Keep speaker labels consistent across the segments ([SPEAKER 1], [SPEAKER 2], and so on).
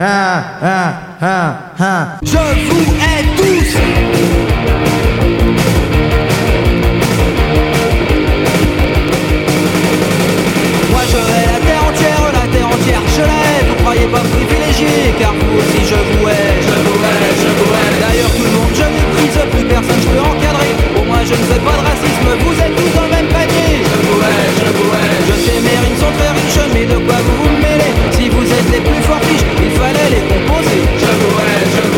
[SPEAKER 1] Je vous hais tous. Moi je hais la terre entière je l'hais. Vous croyez pas privilégié, car vous aussi je vous hais. Je vous hais. D'ailleurs tout le monde je méprise, plus personne je peux encadrer. Pour moi je ne fais pas de racisme, vous êtes tous dans le même panier. Je vous hais. Je sais mes rimes sont très riches, mais de quoi vous me mêlez? Si vous êtes les plus forts fiches, il fallait les composer. Je vous hais.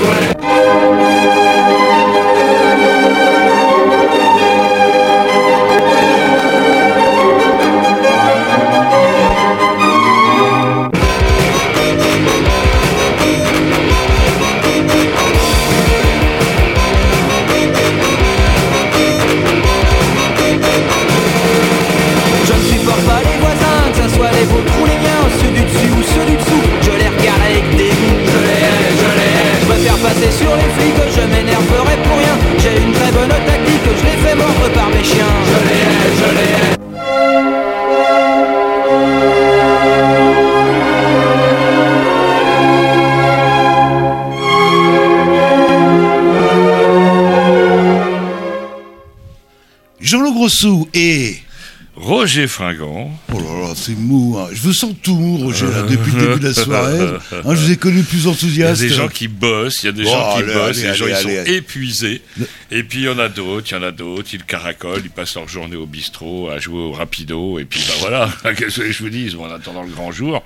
[SPEAKER 1] Passer sur les flics, je m'énerverai pour rien. J'ai une très bonne tactique, je les fais mordre par mes chiens. Je les hais.
[SPEAKER 2] Jean-Loup Grossou et
[SPEAKER 3] Roger Fringant.
[SPEAKER 2] Oh là là, c'est mou. Hein. Je vous sens tout mou, Roger, là, depuis le début de la soirée. Hein, je vous ai connu plus enthousiaste.
[SPEAKER 3] Il y a des gens qui bossent, les gens ils sont épuisés. Et puis il y en a d'autres, ils caracolent, ils passent leur journée au bistrot à jouer au rapido. Et puis voilà, qu'est-ce que je vous dis, en attendant le grand jour.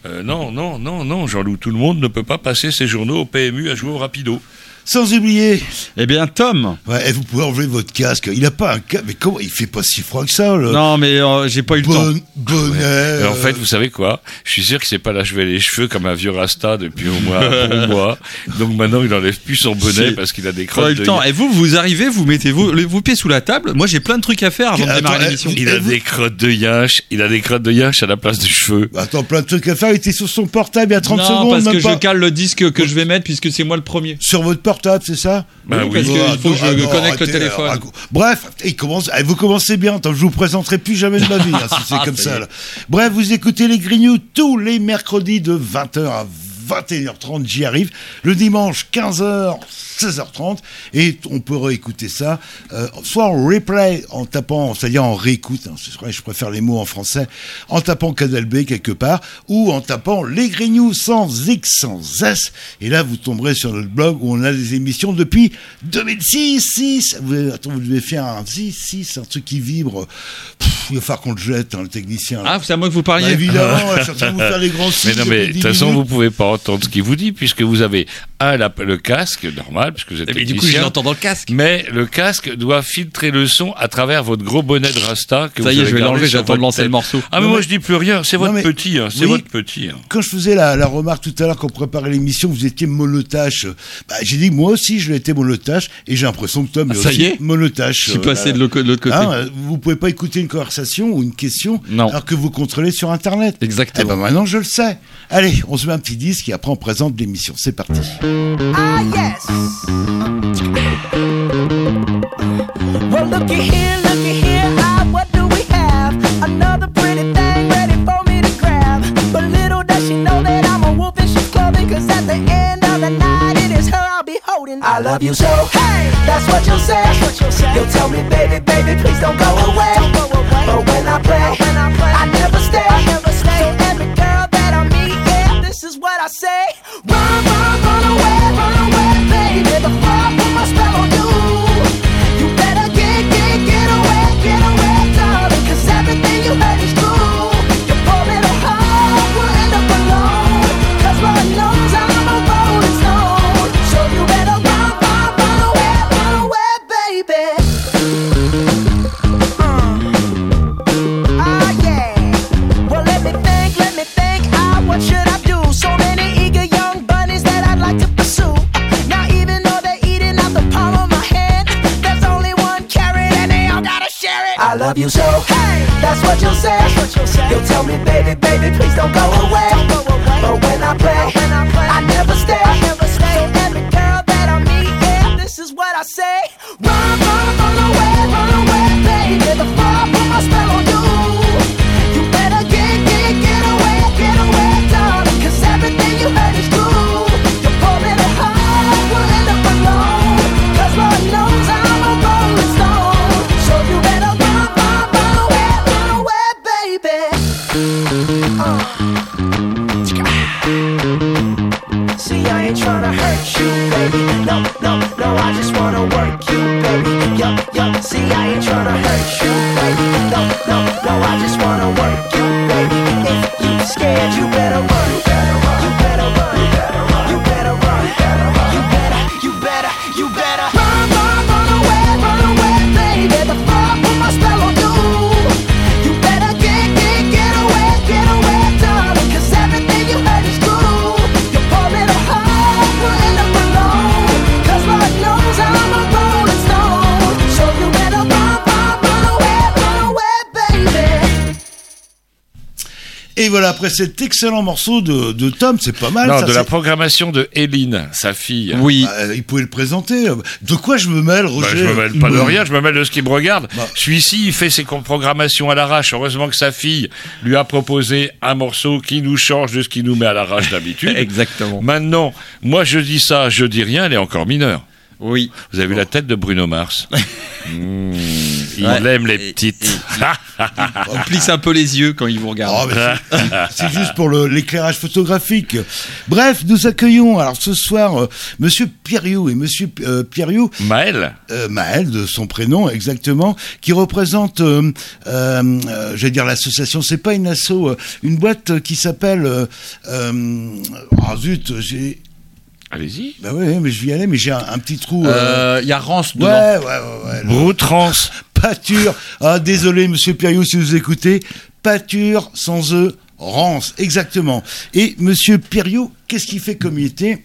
[SPEAKER 3] Non, Jean-Loup, tout le monde ne peut pas passer ses journées au PMU à jouer au rapido.
[SPEAKER 2] Sans oublier.
[SPEAKER 4] Eh bien, Tom.
[SPEAKER 2] Ouais, vous pouvez enlever votre casque. Il a pas un casque. Mais comment? Il fait pas si froid que ça, là.
[SPEAKER 4] Non, mais j'ai pas eu le temps.
[SPEAKER 2] Bonnet.
[SPEAKER 3] En fait, vous savez quoi? Je suis sûr qu'il s'est pas lavé les cheveux comme un vieux rasta depuis au moins un bon mois. Donc maintenant, il enlève plus son bonnet parce qu'il a des crottes de
[SPEAKER 4] temps. Et vous arrivez, vous mettez vos pieds sous la table. Moi, j'ai plein de trucs à faire avant de démarrer l'émission.
[SPEAKER 3] Il a des crottes de yache. À la place des cheveux.
[SPEAKER 2] Attends, plein de trucs à faire. Il était sur son portable il y a 30 secondes.
[SPEAKER 4] Non, parce que je cale le disque que je vais mettre puisque c'est moi le premier.
[SPEAKER 2] Sur votre portable, c'est ça?
[SPEAKER 4] Bah oui, parce qu'il faut que je connecte le téléphone.
[SPEAKER 2] Bref, vous commencez bien. Attends, je vous présenterai plus jamais de ma vie, si c'est comme ça. Là. Bref, vous écoutez les Grignoux tous les mercredis de 20h à 21h30, j'y arrive. Le dimanche, 15h, 16h30. Et on peut réécouter ça, soit en replay, en tapant, c'est-à-dire en réécoute, hein, c'est vrai, je préfère les mots en français, en tapant Canal B quelque part, ou en tapant les Grignoux sans X, sans S. Et là, vous tomberez sur notre blog où on a des émissions depuis 2006. Vous devez faire un un truc qui vibre. Il va falloir qu'on le jette, hein, le technicien. Là.
[SPEAKER 4] Ah, c'est à moi que vous parliez.
[SPEAKER 2] Bah, évidemment, je suis en train de vous faire les grands signes.
[SPEAKER 3] Mais non, mais de toute façon, vous pouvez pas entendre ce qu'il vous dit, puisque vous avez le casque, normal, puisque vous êtes technicien.
[SPEAKER 4] Du coup, je l'entends dans le casque.
[SPEAKER 3] Mais le casque doit filtrer le son à travers votre gros bonnet de Rasta. Que
[SPEAKER 4] ça y est, je vais l'enlever, j'attends de lancer le morceau.
[SPEAKER 3] Ah, mais moi, je dis plus rien, c'est votre petit, hein, c'est votre petit. Hein.
[SPEAKER 2] Quand je faisais la remarque tout à l'heure, quand on préparait l'émission, vous étiez monotache. Bah, j'ai dit, moi aussi, je l'ai été monotache, et j'ai l'impression que Tom est aussi monotache.
[SPEAKER 4] Je suis passé de l'autre côté.
[SPEAKER 2] Hein, vous pouvez pas écouter une conversation ou une question alors que vous contrôlez sur Internet.
[SPEAKER 4] Exactement.
[SPEAKER 2] Eh ben maintenant, je le sais. Allez, on se met un petit disque et après on présente l'émission. C'est parti.
[SPEAKER 1] Ah yes. Well, looky here, what do we have? Another pretty thing ready for me to grab. But little does she know that I'm a wolf in sheep's clothing. Cause at the end of the night, it is her I'll be holding. I love you so, hey, that's what you'll say. You'll tell me, baby, please don't go away. But when I play, I never stay. So every girl that I meet, yeah, this is what I say. Run away, baby, before I put my spell on you. You better get away, darling, cause everything you heard is true. Your poor little heart will end up alone, cause Lord knows I'm a rolling stone. So you better run away, baby. Well, let me think, what should I do? So many eager young bunnies that I'd like to pursue. Now even though they're eating out the palm of my hand, there's only one carrot and they all gotta share it. I love you so, hey, that's what you'll say. You'll tell me, baby, please don't go away. But when I play, I never stay. So every girl that I meet, yeah, this is what I say. Run away, baby, before I put my spell on you. You better get away, darling, cause everything you heard is true. tryna hurt you, baby. No, no, no, I just wanna work you, baby. Yo, yo, see, I ain't tryna hurt you, baby. No, no, no, I just wanna work you, baby. If you scared, you better run. You better run. You better run. You better run. You better run. You better, you better, you better run, run away, baby. The fuck put my spell on you. You better get away, darling. 'Cause everything you heard is true. Your poor little heart will end up alone. 'Cause Lord knows I'm a rolling stone. So you better run away, baby.
[SPEAKER 2] Et voilà, après cet excellent morceau de Tom, c'est pas mal.
[SPEAKER 3] Non,
[SPEAKER 2] ça,
[SPEAKER 3] de la programmation de Hélène, sa fille.
[SPEAKER 4] Oui.
[SPEAKER 2] Il pouvait le présenter. De quoi je me mêle, Roger?
[SPEAKER 3] Je me mêle pas de rien, je me mêle de ce qui me regarde. Celui-ci, il fait ses programmations à l'arrache. Heureusement que sa fille lui a proposé un morceau qui nous change de ce qu'il nous met à l'arrache d'habitude.
[SPEAKER 4] Exactement.
[SPEAKER 3] Maintenant, moi je dis ça, je dis rien, elle est encore mineure.
[SPEAKER 4] Oui.
[SPEAKER 3] Vous avez vu la tête de Bruno Mars? Il aime les petites.
[SPEAKER 4] On plisse un peu les yeux quand il vous regarde.
[SPEAKER 2] Oh, c'est juste pour l'éclairage photographique. Bref, nous accueillons alors ce soir Monsieur Pierriou et Monsieur Pierriou.
[SPEAKER 3] Maël.
[SPEAKER 2] Maël de son prénom exactement, qui représente, je vais dire l'association. C'est pas une asso, une boîte qui s'appelle. Zut, j'ai.
[SPEAKER 3] Allez-y.
[SPEAKER 2] Bah ouais, mais je vais y aller, mais j'ai un petit trou.
[SPEAKER 4] Il y a Rance dedans.
[SPEAKER 2] Ouais.
[SPEAKER 3] Broutrans.
[SPEAKER 2] Pâture. Ah, désolé, Monsieur Pierriou, si vous écoutez. Pâture sans eux, Rance, exactement. Et Monsieur Pierriou, qu'est-ce qu'il fait comme été?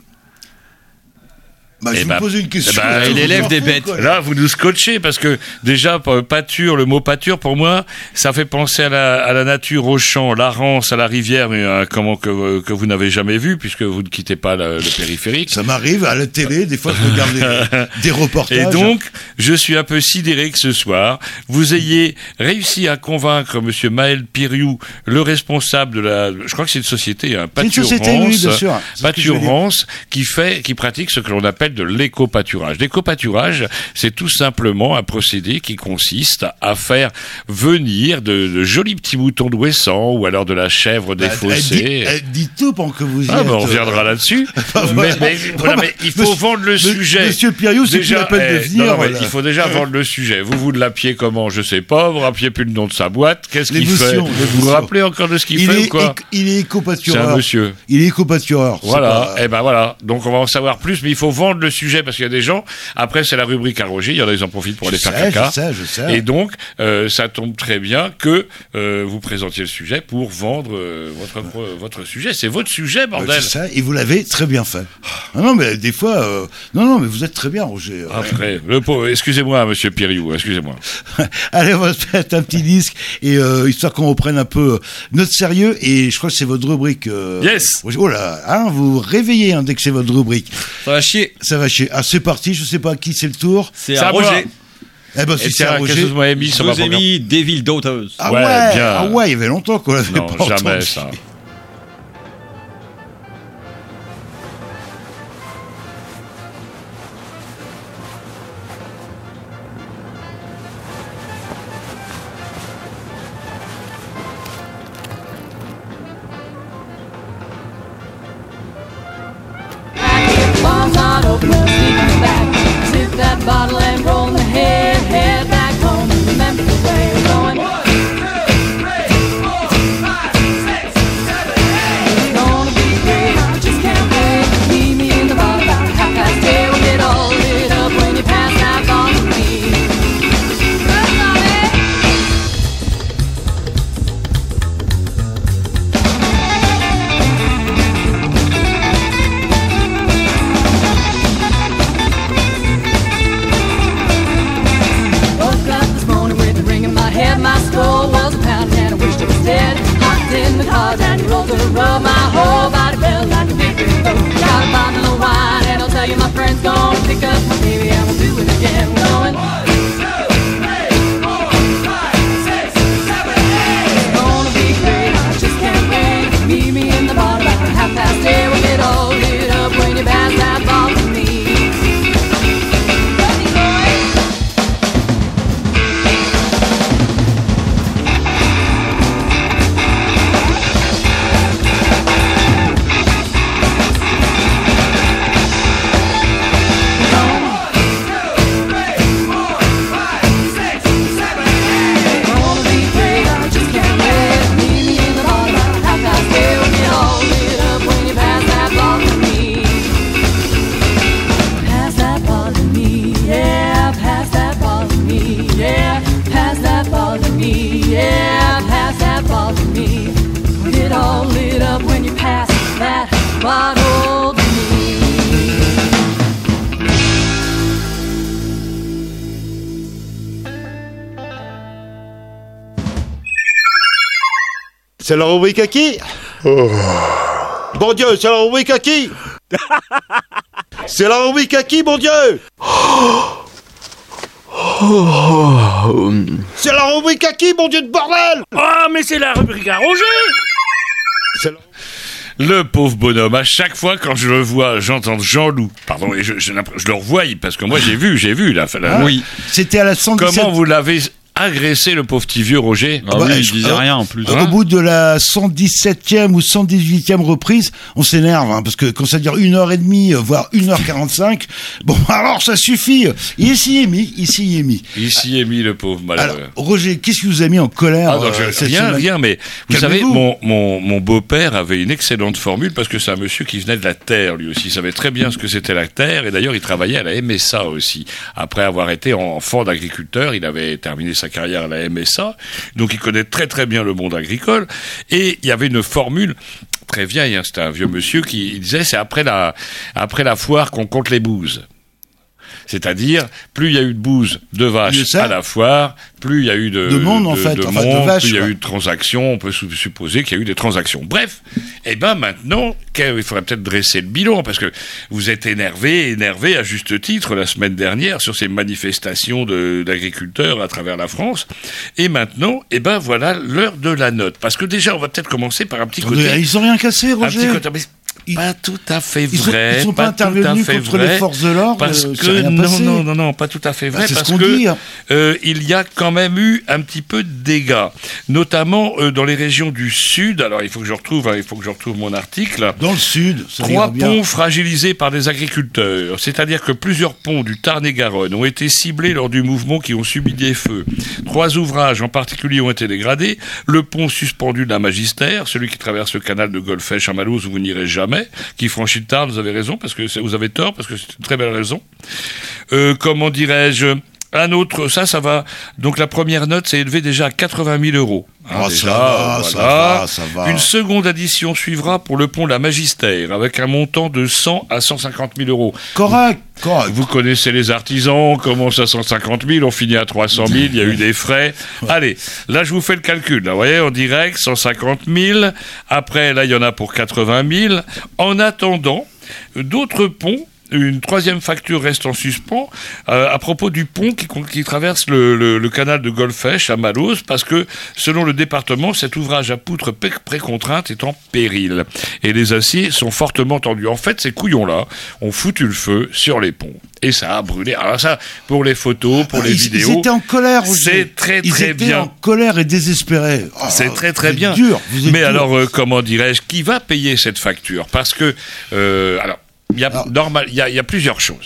[SPEAKER 2] Je vous pose une question.
[SPEAKER 4] il élève des bêtes.
[SPEAKER 3] Là, vous nous scotchez parce que déjà, pâture, le mot pâture, pour moi, ça fait penser à la nature, au champ, la Rance, à la rivière, mais comment que vous n'avez jamais vu puisque vous ne quittez pas le périphérique.
[SPEAKER 2] Ça m'arrive à la télé, des fois je regarde des reportages.
[SPEAKER 3] Et donc, je suis un peu sidéré que ce soir, vous ayez réussi à convaincre Monsieur Maël Pierriou, le responsable de je crois que c'est une société, Pâture Rance,
[SPEAKER 2] oui, bien sûr.
[SPEAKER 3] Pâture Rance, qui pratique ce que l'on appelle de l'éco-pâturage. L'éco-pâturage, c'est tout simplement un procédé qui consiste à faire venir de jolis petits moutons d'Ouessant ou alors de la chèvre défaussée.
[SPEAKER 2] Dites tout pendant que vous y êtes.
[SPEAKER 3] On reviendra là-dessus. mais il faut vendre le sujet.
[SPEAKER 2] Monsieur Pierriou, c'est plus la peine de venir.
[SPEAKER 3] Il faut déjà vendre le sujet. Vous l'appelez comment? Je sais pas. Vous rappelez plus le nom de sa boîte. Qu'est-ce qu'il fait? Vous vous rappelez encore de ce qu'il fait ou quoi?
[SPEAKER 2] Il est éco-pâtureur.
[SPEAKER 3] C'est un monsieur.
[SPEAKER 2] Il est éco-pâtureur.
[SPEAKER 3] Voilà. Et voilà. Donc on va en savoir plus, mais il faut vendre le sujet parce qu'il y a des gens. Après, c'est la rubrique à Roger. Il y en a, ils en profitent pour aller faire caca.
[SPEAKER 2] Je sais.
[SPEAKER 3] Et donc, ça tombe très bien que vous présentiez le sujet pour vendre votre sujet. C'est votre sujet, bordel.
[SPEAKER 2] C'est ça. Et vous l'avez très bien fait. Non, mais des fois, non, mais vous êtes très bien, Roger.
[SPEAKER 3] Après, excusez-moi, Monsieur Pierriou, excusez-moi.
[SPEAKER 2] Allez, on va se mettre un petit disque et histoire qu'on reprenne un peu notre sérieux. Et je crois que c'est votre rubrique.
[SPEAKER 3] Yes.
[SPEAKER 2] Oh là, vous réveillez dès que c'est votre rubrique.
[SPEAKER 4] Ça va chier.
[SPEAKER 2] Ah, c'est parti. Je sais pas à qui c'est le tour.
[SPEAKER 4] C'est à Roger.
[SPEAKER 2] Si c'est à Roger.
[SPEAKER 3] Je vous ai
[SPEAKER 4] mis Devil Daughters.
[SPEAKER 2] Ah ouais, bien. Ah ouais, il y avait longtemps qu'on l'avait pas entendu.
[SPEAKER 3] Jamais ça.
[SPEAKER 5] Bottle and roll the head back home. Remember the way you're going. 5, 6, 7, 8. It's gonna be great. I just can't wait. Meet me in the bar about 8:30. We'll get all lit up when you pass out on me.
[SPEAKER 6] C'est la rubrique à qui? Bon Dieu, c'est la rubrique à qui? C'est la rubrique à qui, bon Dieu? C'est la rubrique à qui, bon Dieu de bordel?
[SPEAKER 7] Oh, mais c'est la rubrique à Roger.
[SPEAKER 3] Le pauvre bonhomme, à chaque fois quand je le vois, j'entends Jean-Loup. Pardon, et je le revois parce que moi j'ai vu la.
[SPEAKER 2] Oui. C'était à la 117.
[SPEAKER 3] Comment vous l'avez agressé, le pauvre petit vieux Roger?
[SPEAKER 4] Ah oui, il disait rien en plus.
[SPEAKER 2] Au bout de la 117e ou 118e reprise, on s'énerve, hein, parce que quand ça dure 1h30, voire 1h45, bon, alors ça suffit. Il s'y est mis.
[SPEAKER 3] Il s'y est mis, le pauvre malheureux.
[SPEAKER 2] Alors, Roger, qu'est-ce qui vous a mis en colère?
[SPEAKER 3] Rien, mais vous savez, mon beau-père avait une excellente formule, parce que c'est un monsieur qui venait de la terre, lui aussi. Il savait très bien ce que c'était la terre, et d'ailleurs, il travaillait à la MSA aussi. Après avoir été enfant d'agriculteur, il avait terminé sa carrière à la MSA, donc il connaît très très bien le monde agricole, et il y avait une formule très vieille, hein, c'était un vieux monsieur qui disait, c'est après la foire qu'on compte les bouses. C'est-à-dire, plus il y a eu de bouses de vaches à la foire, plus il y a eu de monde, en fait, de vaches, plus il y a eu de transactions, on peut supposer qu'il y a eu des transactions. Bref, maintenant, il faudrait peut-être dresser le bilan, parce que vous êtes énervé à juste titre la semaine dernière sur ces manifestations d'agriculteurs à travers la France. Et maintenant, voilà l'heure de la note. Parce que déjà, on va peut-être commencer par un petit côté.
[SPEAKER 2] Ils ont rien cassé, Roger.
[SPEAKER 3] Un petit côté, pas tout à fait vrai.
[SPEAKER 2] Ils sont pas intervenus contre les forces de l'ordre.
[SPEAKER 3] Parce que non, pas tout à fait vrai. Parce que il y a quand même eu un petit peu de dégâts, notamment dans les régions du sud. Alors il faut que je retrouve mon article.
[SPEAKER 2] Dans le sud,
[SPEAKER 3] 3 ponts fragilisés par des agriculteurs. C'est-à-dire que plusieurs ponts du Tarn-et-Garonne ont été ciblés lors du mouvement, qui ont subi des feux. 3 ouvrages en particulier ont été dégradés. Le pont suspendu de la Magistère, celui qui traverse le canal de Golfech à Maluz, où vous n'irez jamais, qui franchit le Tarn, vous avez raison, parce que vous avez tort, parce que c'est une très belle raison. Comment dirais-je, un autre, ça va. Donc la première note s'est élevée déjà à 80 000 euros.
[SPEAKER 2] Ça va.
[SPEAKER 3] Une seconde addition suivra pour le pont de la Magistère, avec un montant de 100 à 150 000 euros.
[SPEAKER 2] Correct.
[SPEAKER 3] Vous connaissez les artisans, on commence à 150 000, on finit à 300 000, il y a eu des frais. Allez, là je vous fais le calcul, là, vous voyez, en direct, 150 000, après là il y en a pour 80 000. En attendant, d'autres ponts, une troisième facture reste en suspens à propos du pont qui traverse le canal de Golfech à Maluz, parce que, selon le département, cet ouvrage à poutres précontrainte est en péril. Et les aciers sont fortement tendus. En fait, ces couillons-là ont foutu le feu sur les ponts. Et ça a brûlé. Alors ça, pour les photos, pour les vidéos...
[SPEAKER 2] Ils étaient en colère,
[SPEAKER 3] c'est très bien.
[SPEAKER 2] Ils étaient en colère et désespérés.
[SPEAKER 3] C'est très bien.
[SPEAKER 2] Dur,
[SPEAKER 3] mais dur. Alors, comment dirais-je, qui va payer cette facture? Parce que... Il y a plusieurs choses.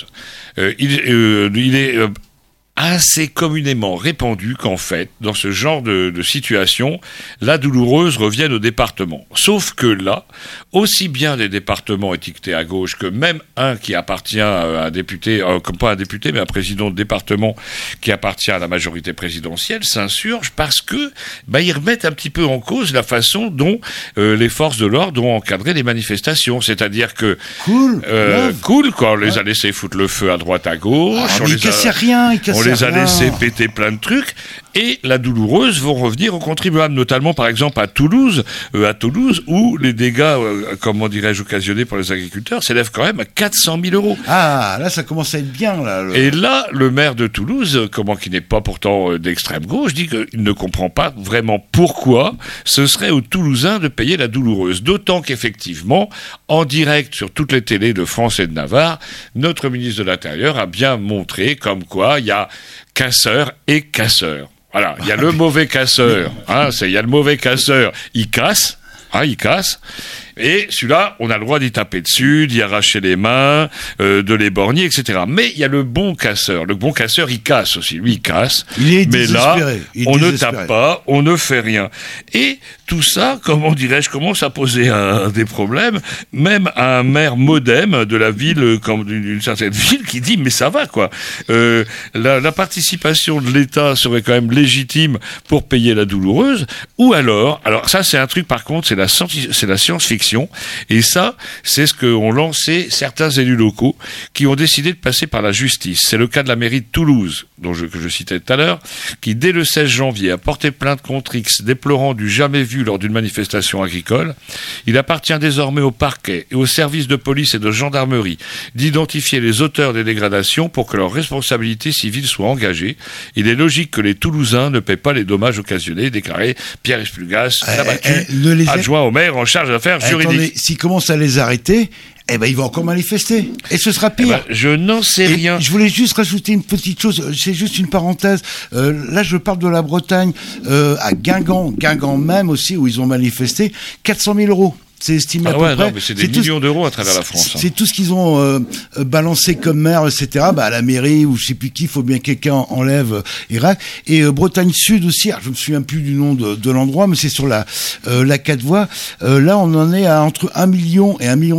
[SPEAKER 3] Il est assez communément répandu qu'en fait, dans ce genre de situation, la douloureuse revienne au département. Sauf que là, aussi bien des départements étiquetés à gauche que même un qui appartient à un député, comme pas un député, mais un président de département qui appartient à la majorité présidentielle, s'insurgent parce que ils remettent un petit peu en cause la façon dont les forces de l'ordre ont encadré les manifestations. C'est-à-dire que cool, quoi. On les a laissés foutre le feu à droite, à gauche.
[SPEAKER 2] Ils cassaient rien.
[SPEAKER 3] On les a laissés péter plein de trucs, et la douloureuse vont revenir aux contribuables, notamment par exemple à Toulouse, où les dégâts, comment dirais-je, occasionnés par les agriculteurs s'élèvent quand même à 400 000 euros.
[SPEAKER 2] Ah, là ça commence à être bien.
[SPEAKER 3] Et là, le maire de Toulouse, qui n'est pas pourtant d'extrême gauche, dit qu'il ne comprend pas vraiment pourquoi ce serait aux Toulousains de payer la douloureuse. D'autant qu'effectivement, en direct sur toutes les télés de France et de Navarre, notre ministre de l'Intérieur a bien montré comme quoi il y a casseurs et casseurs. Voilà, il y a le mauvais casseur, il y a le mauvais casseur, il casse, et celui-là, on a le droit d'y taper dessus, d'y arracher les mains, de l'éborgner, etc. Mais il y a le bon casseur. Le bon casseur, il casse aussi. Lui, il casse. Mais là, on ne tape pas, on ne fait rien. Et tout ça, comment dirais-je, commence à poser des problèmes, même à un maire modem de la ville, comme d'une certaine ville, qui dit, mais ça va, quoi. La participation de l'État serait quand même légitime pour payer la douloureuse, ou alors ça c'est un truc, par contre, c'est la science-fiction. juridictions. Et ça, c'est ce qu'ont lancé certains élus locaux qui ont décidé de passer par la justice. C'est le cas de la mairie de Toulouse, que je citais tout à l'heure, qui dès le 16 janvier a porté plainte contre X, déplorant du jamais vu lors d'une manifestation agricole. Il appartient désormais au parquet et aux services de police et de gendarmerie d'identifier les auteurs des dégradations pour que leur responsabilité civile soit engagée. Il est logique que les Toulousains ne paient pas les dommages occasionnés, déclaré Pierre Esplugas, adjoint au maire en charge d'affaires juridiques.
[SPEAKER 2] Attendez, s'ils commencent à les arrêter, ils vont encore manifester. Et ce sera pire.
[SPEAKER 3] Je n'en sais rien.
[SPEAKER 2] Je voulais juste rajouter une petite chose. C'est juste une parenthèse. Là, je parle de la Bretagne, à Guingamp même aussi, où ils ont manifesté. 400 000 €. C'est estimé à peu près.
[SPEAKER 3] Non, mais c'est des millions d'euros à travers la France.
[SPEAKER 2] C'est tout ce qu'ils ont balancé comme maire, etc. À la mairie ou je sais plus qui, il faut bien que quelqu'un enlève Irak. Et Bretagne Sud aussi. Alors, je me souviens plus du nom de l'endroit, mais c'est sur la 4 voies. Là, on en est à entre 1 million et 1,5 million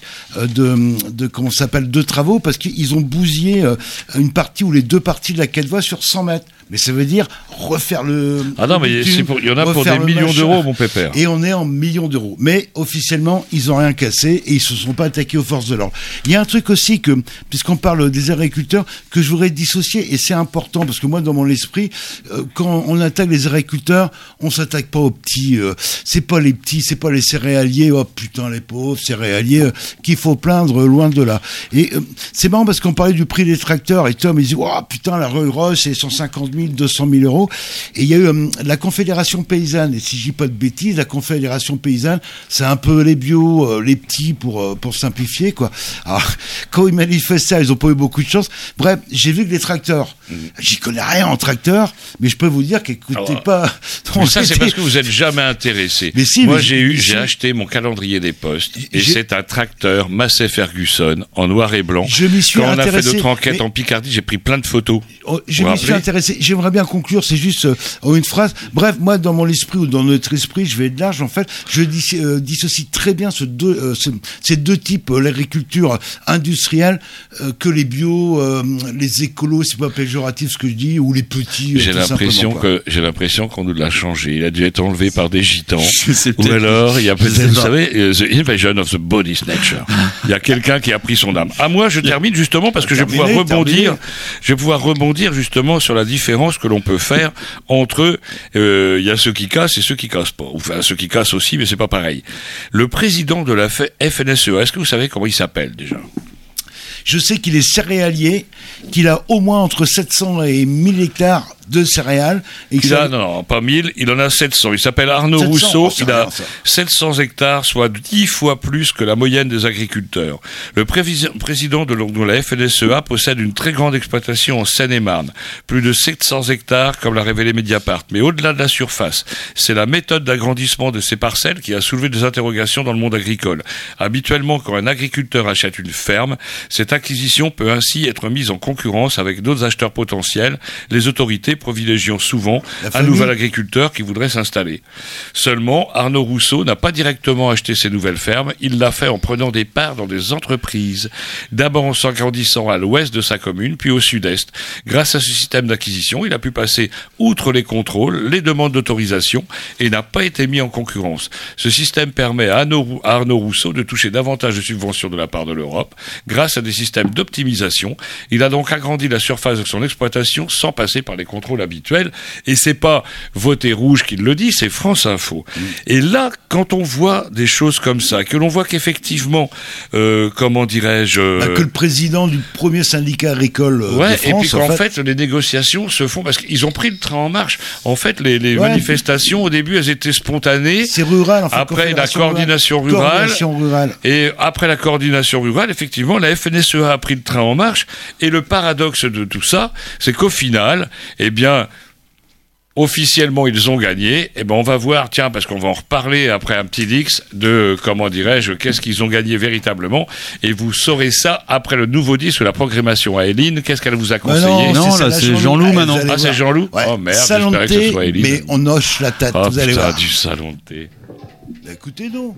[SPEAKER 2] de comment ça s'appelle, de travaux, parce qu'ils ont bousillé une partie ou les deux parties de la 4 voies sur 100 mètres. Mais ça veut dire refaire le...
[SPEAKER 3] Ah non, mais il y en a pour des millions d'euros, mon pépère.
[SPEAKER 2] Et on est en millions d'euros. Mais officiellement, ils ont rien cassé et ils se sont pas attaqués aux forces de l'ordre. Il y a un truc aussi que, puisqu'on parle des agriculteurs, que je voudrais dissocier, et c'est important, parce que moi, dans mon esprit, quand on attaque les agriculteurs, on s'attaque pas aux petits. C'est pas les petits, c'est pas les céréaliers, oh putain, les pauvres céréaliers, qu'il faut plaindre, loin de là. Et c'est marrant parce qu'on parlait du prix des tracteurs, et Tom, il dit, oh putain, la Rolls-Royce, c'est 150 000, 200 000 €. Et il y a eu la Confédération paysanne, et si je dis pas de bêtises, la Confédération paysanne, c'est un peu les bio, les petits pour simplifier, quoi. Alors, quand ils manifestent ça, ils ont pas eu beaucoup de chance. Bref, j'ai vu que les tracteurs, j'y connais rien en tracteur, mais je peux vous dire qu'écoutez pas.
[SPEAKER 3] Mais ça, c'est parce que vous êtes jamais intéressé.
[SPEAKER 2] Mais si,
[SPEAKER 3] moi, j'ai acheté mon calendrier des postes, et c'est un tracteur Massey Ferguson en noir et blanc.
[SPEAKER 2] Je m'y suis intéressé.
[SPEAKER 3] Quand on a fait notre enquête en Picardie, j'ai pris plein de photos.
[SPEAKER 2] Je m'y suis intéressé. J'aimerais bien conclure, c'est juste une phrase. Bref, moi, dans mon esprit ou dans notre esprit, je vais être large, en fait, je dissocie très bien ces deux types, l'agriculture industrielle, que les bio, les écolos, c'est pas péjoratif ce que je dis, ou les petits.
[SPEAKER 3] J'ai l'impression qu'on nous l'a changé. Il a dû être enlevé par des gitans. Ou alors, il y a peut-être, vous savez, The Invasion of the Body Snatcher. Il y a quelqu'un qui a pris son âme. À moi, je termine justement parce que je vais pouvoir rebondir justement sur la différence que l'on peut faire entre il y a ceux qui cassent et ceux qui cassent pas. Enfin, ceux qui cassent aussi, mais c'est pas pareil. Le président de la FNSEA, est-ce que vous savez comment il s'appelle déjà ?
[SPEAKER 2] Je sais qu'il est céréalier, qu'il a au moins entre 700 et 1000 hectares de céréales. Et
[SPEAKER 3] non, pas 1000, il en a 700. Il s'appelle Arnaud Rousseau, il a 700 hectares, soit 10 fois plus que la moyenne des agriculteurs. Le président de la FNSEA possède une très grande exploitation en Seine-et-Marne, plus de 700 hectares, comme l'a révélé Mediapart. Mais au-delà de la surface, c'est la méthode d'agrandissement de ces parcelles qui a soulevé des interrogations dans le monde agricole. Habituellement, quand un agriculteur achète une ferme, cette acquisition peut ainsi être mise en concurrence avec d'autres acheteurs potentiels. Les autorités privilégiant souvent un nouvel agriculteur qui voudrait s'installer. Seulement, Arnaud Rousseau n'a pas directement acheté ces nouvelles fermes, il l'a fait en prenant des parts dans des entreprises, d'abord en s'agrandissant à l'ouest de sa commune, puis au sud-est. Grâce à ce système d'acquisition, il a pu passer outre les contrôles, les demandes d'autorisation et n'a pas été mis en concurrence. Ce système permet à Arnaud Rousseau de toucher davantage de subventions de la part de l'Europe. Grâce à des systèmes d'optimisation, il a donc agrandi la surface de son exploitation sans passer par les contrôles habituel, et c'est pas Voter Rouge qui le dit, c'est France Info. Et là, quand on voit des choses comme ça, que l'on voit qu'effectivement, comment dirais-je...
[SPEAKER 2] que le président du premier syndicat agricole de France...
[SPEAKER 3] et puis qu'en fait, les négociations se font parce qu'ils ont pris le train en marche. En fait, les manifestations, au début, elles étaient spontanées.
[SPEAKER 2] C'est rural, en fait.
[SPEAKER 3] Après la coordination rurale. Et après la coordination rurale, effectivement, la FNSEA a pris le train en marche. Et le paradoxe de tout ça, c'est qu'au final, bien, officiellement, ils ont gagné. On va voir, tiens, parce qu'on va en reparler après un petit dix de, comment dirais-je, qu'est-ce qu'ils ont gagné véritablement. Et vous saurez ça après le nouveau disque, la programmation à Eline. Qu'est-ce qu'elle vous a conseillé?
[SPEAKER 4] Non, là, c'est Jean-Loup maintenant.
[SPEAKER 3] Ah, c'est Jean-Loup?
[SPEAKER 2] Ouais.
[SPEAKER 3] Oh merde,
[SPEAKER 2] salon
[SPEAKER 3] j'espérais que ce soit Eline.
[SPEAKER 2] Mais on hoche la tête, vous allez voir.
[SPEAKER 3] Du salon de thé.
[SPEAKER 2] Écoutez donc.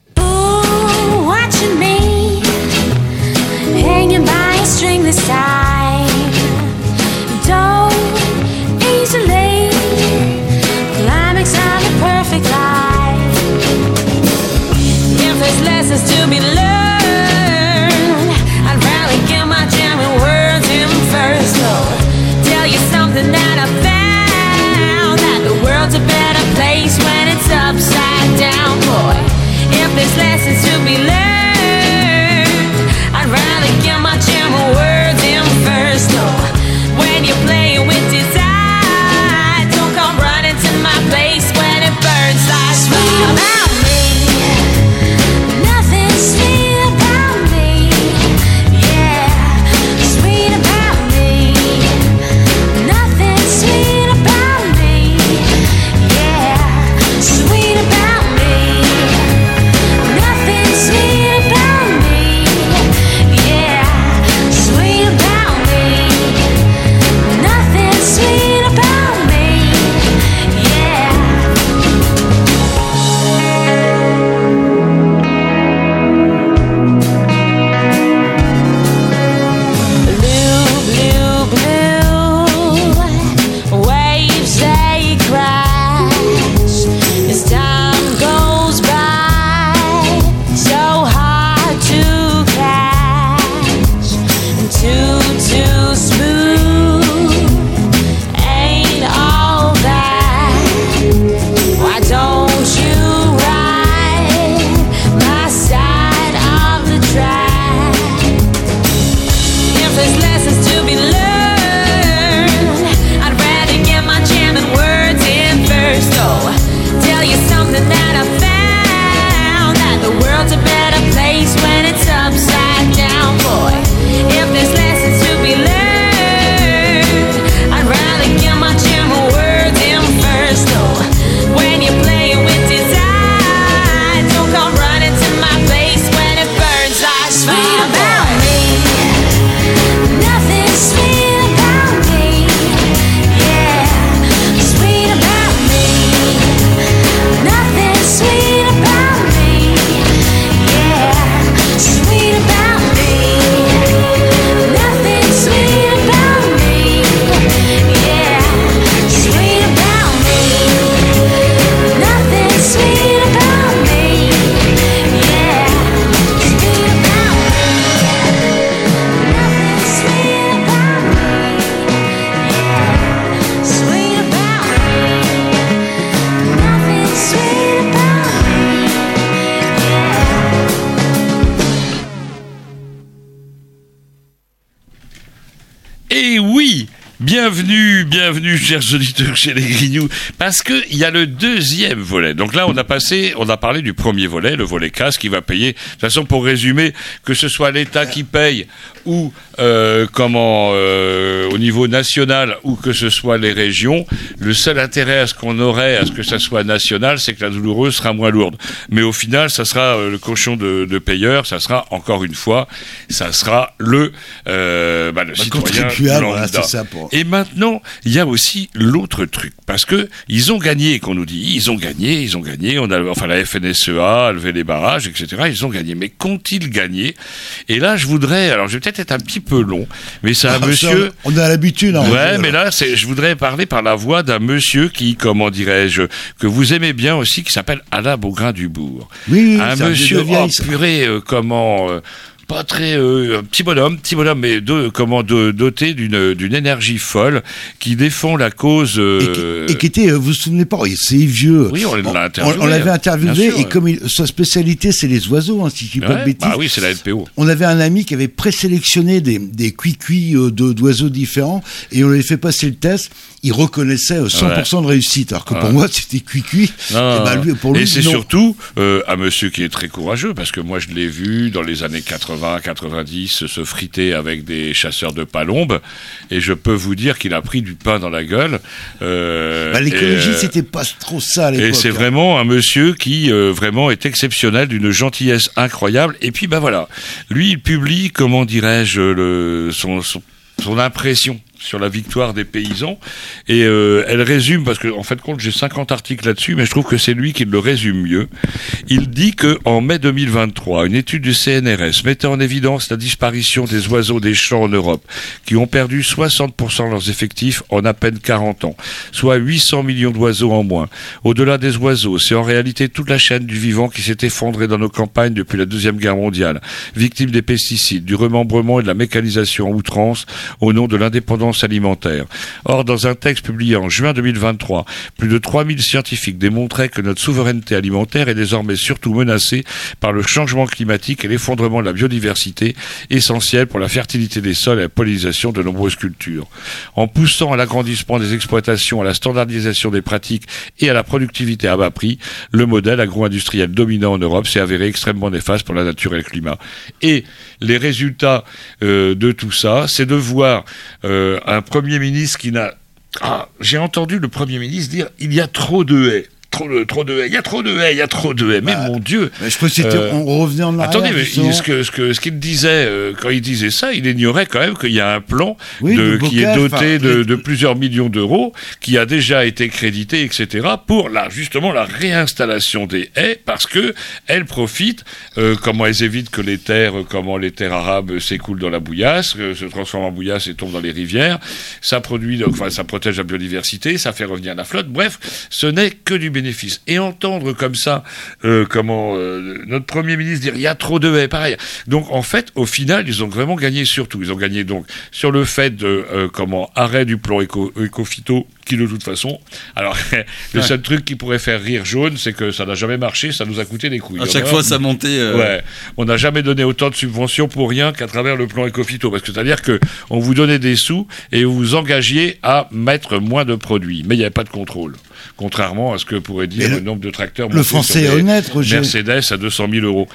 [SPEAKER 8] Ooh, watching me hanging by a string this time. Don't easily climax of a perfect life. If
[SPEAKER 3] Bienvenue, chers auditeurs, chez les Grignoux, parce que il y a le deuxième volet. Donc là, on a parlé du premier volet, le volet casse, qui va payer. De toute façon, pour résumer, que ce soit l'État qui paye ou au niveau national, ou que ce soit les régions, le seul intérêt à ce qu'on aurait à ce que ça soit national, c'est que la douloureuse sera moins lourde. Mais au final, ça sera le cochon de payeur, ça sera encore une fois, ça sera le citoyen lambda.
[SPEAKER 2] Voilà, c'est ça pour...
[SPEAKER 3] Et maintenant, il y a aussi l'autre truc, parce que ils ont gagné, qu'on nous dit, ils ont gagné, la FNSEA a levé les barrages, etc., ils ont gagné. Mais qu'ont-ils gagné? Et là, je vais peut-être être un petit peu long, mais c'est un monsieur...
[SPEAKER 2] On a l'habitude, hein.
[SPEAKER 3] Ouais, mais là, je voudrais parler par la voix d'un monsieur qui, comment dirais-je, que vous aimez bien aussi, qui s'appelle Alain Beaugrain-Dubourg.
[SPEAKER 2] Oui,
[SPEAKER 3] un monsieur, pas très petit bonhomme, mais doté d'une énergie folle, qui défend la cause
[SPEAKER 2] et qui était, vous vous souvenez pas, c'est vieux.
[SPEAKER 3] Oui, on l'a interviewé.
[SPEAKER 2] On l'avait interviewé,
[SPEAKER 3] sûr,
[SPEAKER 2] et comme sa spécialité c'est les oiseaux, hein, si je dis pas de bêtises.
[SPEAKER 3] Bah oui, c'est la LPO.
[SPEAKER 2] On avait un ami qui avait présélectionné des cuicuis d'oiseaux différents, et on lui avait fait passer le test. Il reconnaissait 100% de réussite, alors que pour moi c'était cuicui.
[SPEAKER 3] Et c'est surtout un monsieur qui est très courageux, parce que moi je l'ai vu dans les années 80-90 se friter avec des chasseurs de palombes, et je peux vous dire qu'il a pris du pain dans la gueule.
[SPEAKER 2] L'écologie c'était pas trop ça à l'époque.
[SPEAKER 3] Et c'est vraiment un monsieur qui vraiment est exceptionnel, d'une gentillesse incroyable. Et puis lui il publie, comment dirais-je, son impression sur la victoire des paysans, et elle résume, parce que en fait compte j'ai 50 articles là-dessus, mais je trouve que c'est lui qui le résume mieux. Il dit que en mai 2023, une étude du CNRS mettait en évidence la disparition des oiseaux des champs en Europe, qui ont perdu 60% de leurs effectifs en à peine 40 ans, soit 800 millions d'oiseaux en moins. Au-delà des oiseaux, c'est en réalité toute la chaîne du vivant qui s'est effondrée dans nos campagnes depuis la Deuxième Guerre mondiale, victime des pesticides, du remembrement et de la mécanisation à outrance au nom de l'indépendance alimentaire. Or, dans un texte publié en juin 2023, plus de 3000 scientifiques démontraient que notre souveraineté alimentaire est désormais surtout menacée par le changement climatique et l'effondrement de la biodiversité, essentielle pour la fertilité des sols et la pollinisation de nombreuses cultures. En poussant à l'agrandissement des exploitations, à la standardisation des pratiques et à la productivité à bas prix, le modèle agro-industriel dominant en Europe s'est avéré extrêmement néfaste pour la nature et le climat. Et les résultats de tout ça, c'est de voir un Premier ministre qui n'a... j'ai entendu le Premier ministre dire « il y a trop de haies ». Trop de haies, il y a trop de haies, mais mon Dieu.
[SPEAKER 2] Mais je crois que on revenait en arrière.
[SPEAKER 3] Attendez, mais ce qu'il disait, quand il disait ça, il ignorait quand même qu'il y a un plan qui est doté de plusieurs millions d'euros, qui a déjà été crédité, etc., pour justement la réinstallation des haies, parce que elles profitent, comment elles évitent que les terres arabes s'écoulent dans la bouillasse, se transforment en bouillasse et tombent dans les rivières. Ça ça protège la biodiversité, ça fait revenir la flotte. Bref, ce n'est que du bénéfice. Et entendre comme ça notre Premier ministre dire il y a trop de haies, pareil. Donc en fait, au final, ils ont vraiment gagné sur tout. Ils ont gagné donc sur le fait de arrêt du plan éco-phyto, qui de toute façon, alors le seul truc qui pourrait faire rire Jaune, c'est que ça n'a jamais marché, ça nous a coûté des couilles.
[SPEAKER 4] À chaque fois ça montait.
[SPEAKER 3] Ouais, on n'a jamais donné autant de subventions pour rien qu'à travers le plan éco-phyto, parce que c'est-à-dire que on vous donnait des sous et vous vous engagiez à mettre moins de produits, mais il n'y avait pas de contrôle. Contrairement à ce que pourrait dire le nombre de tracteurs.
[SPEAKER 2] Le français est honnête, Roger.
[SPEAKER 3] Mercedes à 200 000 euros.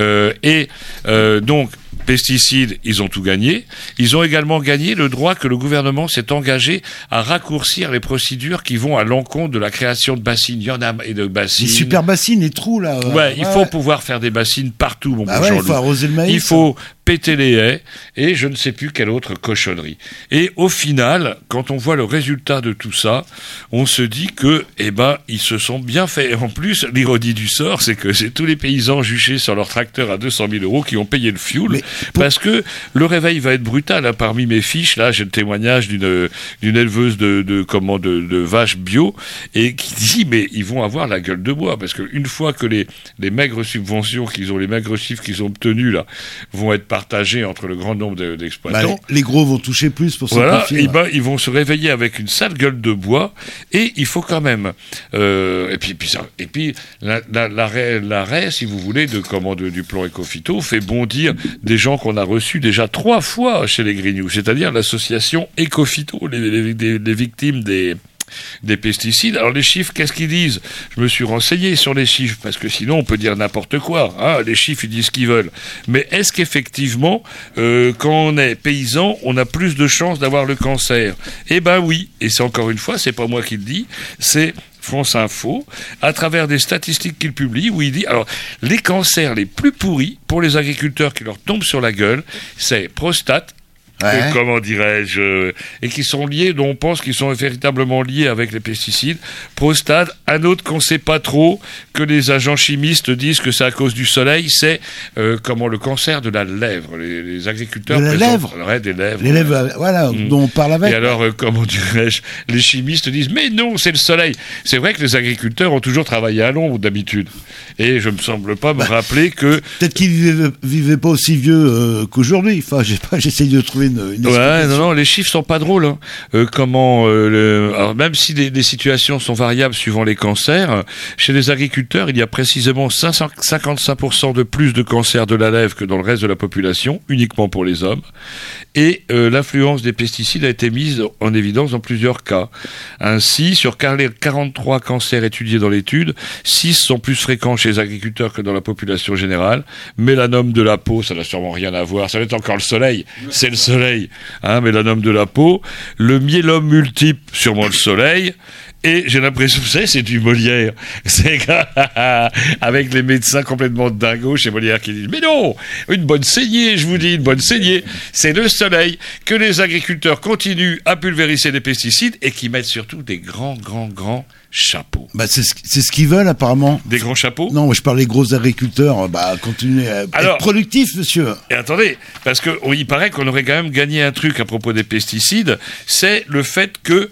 [SPEAKER 3] Donc, pesticides, ils ont tout gagné. Ils ont également gagné le droit que le gouvernement s'est engagé à raccourcir les procédures qui vont à l'encontre de la création de bassines. Il y en a et de bassines.
[SPEAKER 2] Les super bassines, les trous là.
[SPEAKER 3] Il faut pouvoir faire des bassines partout, mon bon
[SPEAKER 2] Jean-Loup. Il faut arroser le maïs.
[SPEAKER 3] Il faut péter les haies, et je ne sais plus quelle autre cochonnerie. Et au final, quand on voit le résultat de tout ça, on se dit que, ils se sont bien fait. Et en plus, l'ironie du sort, c'est que c'est tous les paysans juchés sur leur tracteur à 200 000 € qui ont payé le fioul, parce que le réveil va être brutal. Hein. Parmi mes fiches, là, j'ai le témoignage d'une éleveuse de vaches bio, et qui dit, mais ils vont avoir la gueule de bois, parce qu'une fois que les maigres subventions les maigres chiffres qu'ils ont obtenus, là, vont être partagés entre le grand nombre d'exploitants.
[SPEAKER 2] Les gros vont toucher plus pour simplifier.
[SPEAKER 3] Voilà, ils vont se réveiller avec une sale gueule de bois, et il faut quand même, l'arrêt, si vous voulez, du plan Écophyto fait bondir des gens qu'on a reçus déjà 3 fois chez les Grignoux, c'est-à-dire l'association Écophyto, les victimes des pesticides. Alors les chiffres, qu'est-ce qu'ils disent ? Je me suis renseigné sur les chiffres, parce que sinon on peut dire n'importe quoi. Hein, les chiffres, ils disent ce qu'ils veulent. Mais est-ce qu'effectivement, quand on est paysan, on a plus de chances d'avoir le cancer ? Eh ben oui, et c'est encore une fois, c'est pas moi qui le dis, c'est France Info, à travers des statistiques qu'il publie, où il dit, alors, les cancers les plus pourris pour les agriculteurs qui leur tombent sur la gueule, c'est prostate, comment dirais-je, et qui sont liés, dont on pense qu'ils sont véritablement liés avec les pesticides. Prostate, un autre qu'on ne sait pas trop, que les agents chimistes disent que c'est à cause du soleil, c'est le cancer de la lèvre. Les agriculteurs...
[SPEAKER 2] De la lèvre ?
[SPEAKER 3] Ouais, des lèvres.
[SPEAKER 2] Les lèvres, voilà, dont on parle avec.
[SPEAKER 3] Et alors, comment dirais-je, les chimistes disent, mais non, c'est le soleil. C'est vrai que les agriculteurs ont toujours travaillé à l'ombre, d'habitude. Et je ne me semble pas me rappeler que...
[SPEAKER 2] Peut-être qu'ils vivaient pas aussi vieux qu'aujourd'hui. Enfin, j'essaye de trouver
[SPEAKER 3] non, les chiffres sont pas drôles. Hein. Alors même si les situations sont variables suivant les cancers, chez les agriculteurs, il y a précisément 55% de plus de cancers de la lèvre que dans le reste de la population, uniquement pour les hommes. Et l'influence des pesticides a été mise en évidence dans plusieurs cas. Ainsi, sur les 43 cancers étudiés dans l'étude, 6 sont plus fréquents chez les agriculteurs que dans la population générale. Mélanome de la peau, ça n'a sûrement rien à voir. Ça va être encore le soleil. C'est le soleil. Mélanome de la peau. Le myélome multiple, sûrement le soleil. Et j'ai l'impression que c'est du Molière. C'est avec les médecins complètement dingos chez Molière qui disent « Mais non, une bonne saignée, je vous dis, une bonne saignée. C'est le soleil que les agriculteurs continuent à pulvériser des pesticides et qui mettent surtout des grands chapeaux. »
[SPEAKER 2] C'est ce qu'ils veulent apparemment.
[SPEAKER 3] Des grands chapeaux ?
[SPEAKER 2] Non, je parle des gros agriculteurs. Continuez à être productifs, monsieur.
[SPEAKER 3] Et attendez, parce que il paraît qu'on aurait quand même gagné un truc à propos des pesticides, c'est le fait que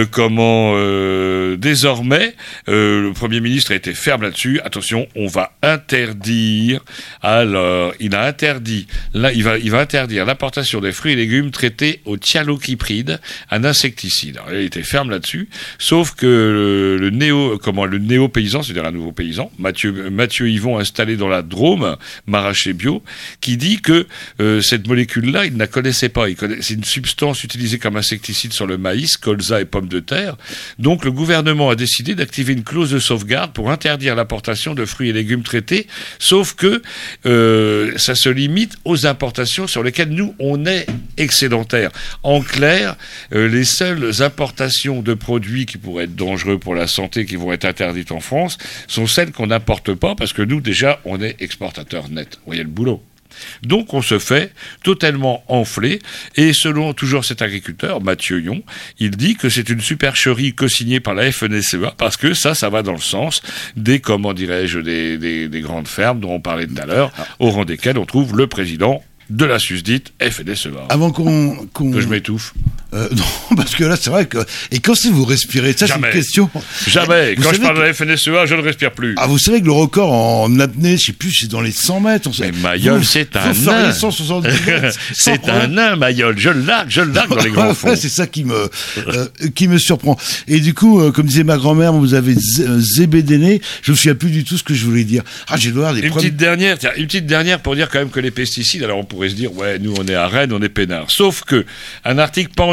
[SPEAKER 3] désormais, le Premier ministre a été ferme là-dessus. Attention, on va interdire. Alors, il va interdire l'importation des fruits et légumes traités au thialocypride, un insecticide. Alors, il a été ferme là-dessus, sauf que le néo-paysan, c'est-à-dire un nouveau paysan, Mathieu Yvon, installé dans la Drôme, maraîcher bio, qui dit que cette molécule-là, il ne la connaissait pas. C'est une substance utilisée comme insecticide sur le maïs, colza et pommes de terre. Donc le gouvernement a décidé d'activer une clause de sauvegarde pour interdire l'importation de fruits et légumes traités, sauf que ça se limite aux importations sur lesquelles nous, on est excédentaire. En clair, les seules importations de produits qui pourraient être dangereux pour la santé, qui vont être interdites en France, sont celles qu'on n'importe pas, parce que nous, déjà, on est exportateurs nets. Vous voyez le boulot. Donc on se fait totalement enfler, et selon toujours cet agriculteur, Mathieu Yon, il dit que c'est une supercherie co-signée par la FNSEA, parce que ça va dans le sens des grandes fermes dont on parlait tout à l'heure, au rang desquelles on trouve le président de la susdite FNSEA.
[SPEAKER 2] Avant qu'on...
[SPEAKER 3] Que je m'étouffe.
[SPEAKER 2] Non, parce que là, c'est vrai que... Et quand vous respirez, ça, c'est une question...
[SPEAKER 3] Jamais. Quand je parle de la FNSEA, je ne respire plus.
[SPEAKER 2] Ah, vous savez que le record en apnée, je sais plus, c'est dans les 100 mètres.
[SPEAKER 3] Mais Mayol, c'est un nain.
[SPEAKER 2] 170 mètres.
[SPEAKER 3] C'est un nain, Mayol. Je le largue dans les grands fonds.
[SPEAKER 2] C'est ça qui me surprend. Et du coup, comme disait ma grand-mère, vous avez zébédéné. Je me souviens plus du tout ce que je voulais dire. Ah, j'ai dois avoir des
[SPEAKER 3] une petite dernière pour dire quand même que les pesticides, alors on pourrait se dire, ouais, nous, on est à Rennes, on est peinards. Sauf que un article pas en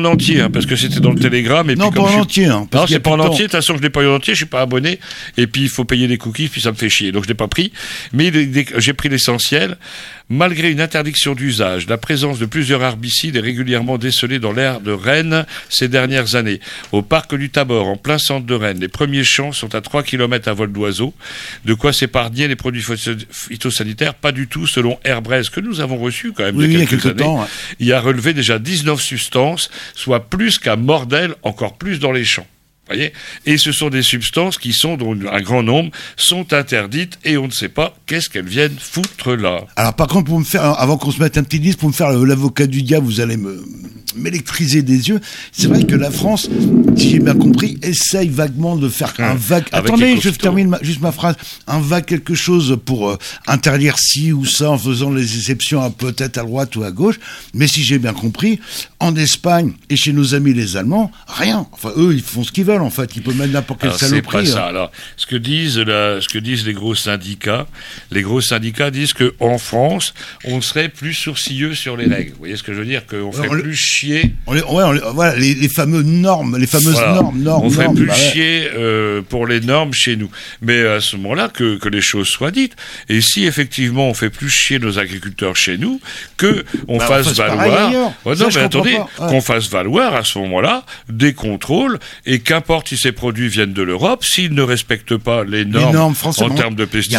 [SPEAKER 3] en entier, hein, parce que c'était dans le Télégramme. Et
[SPEAKER 2] Non,
[SPEAKER 3] puis,
[SPEAKER 2] pas
[SPEAKER 3] comme
[SPEAKER 2] en entier. Hein, parce
[SPEAKER 3] Non,
[SPEAKER 2] qu'il y a
[SPEAKER 3] c'est pas en
[SPEAKER 2] plus de temps.
[SPEAKER 3] entier. De toute façon, je l'ai pas eu en entier. Je suis pas abonné. Et puis, il faut payer des cookies, puis ça me fait chier. Donc, je l'ai pas pris. Mais j'ai pris l'essentiel. Malgré une interdiction d'usage, la présence de plusieurs herbicides est régulièrement décelée dans l'aire de Rennes ces dernières années. Au parc du Tabor, en plein centre de Rennes, les premiers champs sont à 3 km à vol d'oiseau. De quoi s'épargner les produits phytosanitaires? Pas du tout, selon Herbrez, que nous avons reçu quand même
[SPEAKER 2] Oui,
[SPEAKER 3] il y a quelques années.
[SPEAKER 2] temps. Ouais.
[SPEAKER 3] Il a relevé déjà 19 substances, soit plus qu'à Mordel, encore plus dans les champs. Voyez, et ce sont des substances qui sont, dont un grand nombre, sont interdites et on ne sait pas qu'est-ce qu'elles viennent foutre là.
[SPEAKER 2] Alors par contre, pour me faire, avant qu'on se mette un petit disque, pour me faire l'avocat du diable, vous allez m'électriser des yeux. C'est vrai que la France, si j'ai bien compris, essaye vaguement de faire un vague...
[SPEAKER 3] Avec
[SPEAKER 2] Attendez,
[SPEAKER 3] les
[SPEAKER 2] je termine juste ma phrase. Un vague quelque chose pour interdire ci ou ça en faisant les exceptions peut-être à droite ou à gauche. Mais si j'ai bien compris, en Espagne et chez nos amis les Allemands, rien. Enfin, eux, ils font ce qu'ils veulent en fait. Ils peuvent mettre n'importe quelle saloperie.
[SPEAKER 3] C'est pas ça. Alors, ce que disent les gros syndicats disent qu'en France, on serait plus sourcilleux sur les règles. Vous voyez ce que je veux dire? Qu'on ferait plus chier.
[SPEAKER 2] Voilà, les fameuses normes, normes.
[SPEAKER 3] On ferait
[SPEAKER 2] normes,
[SPEAKER 3] plus chier pour les normes chez nous. Mais à ce moment-là, que les choses soient dites. Et si effectivement on fait plus chier nos agriculteurs chez nous, qu'on fasse valoir. Qu'on fasse valoir à ce moment-là des contrôles et qu'importe si ces produits viennent de l'Europe, s'ils ne respectent pas les normes en termes de pesticides,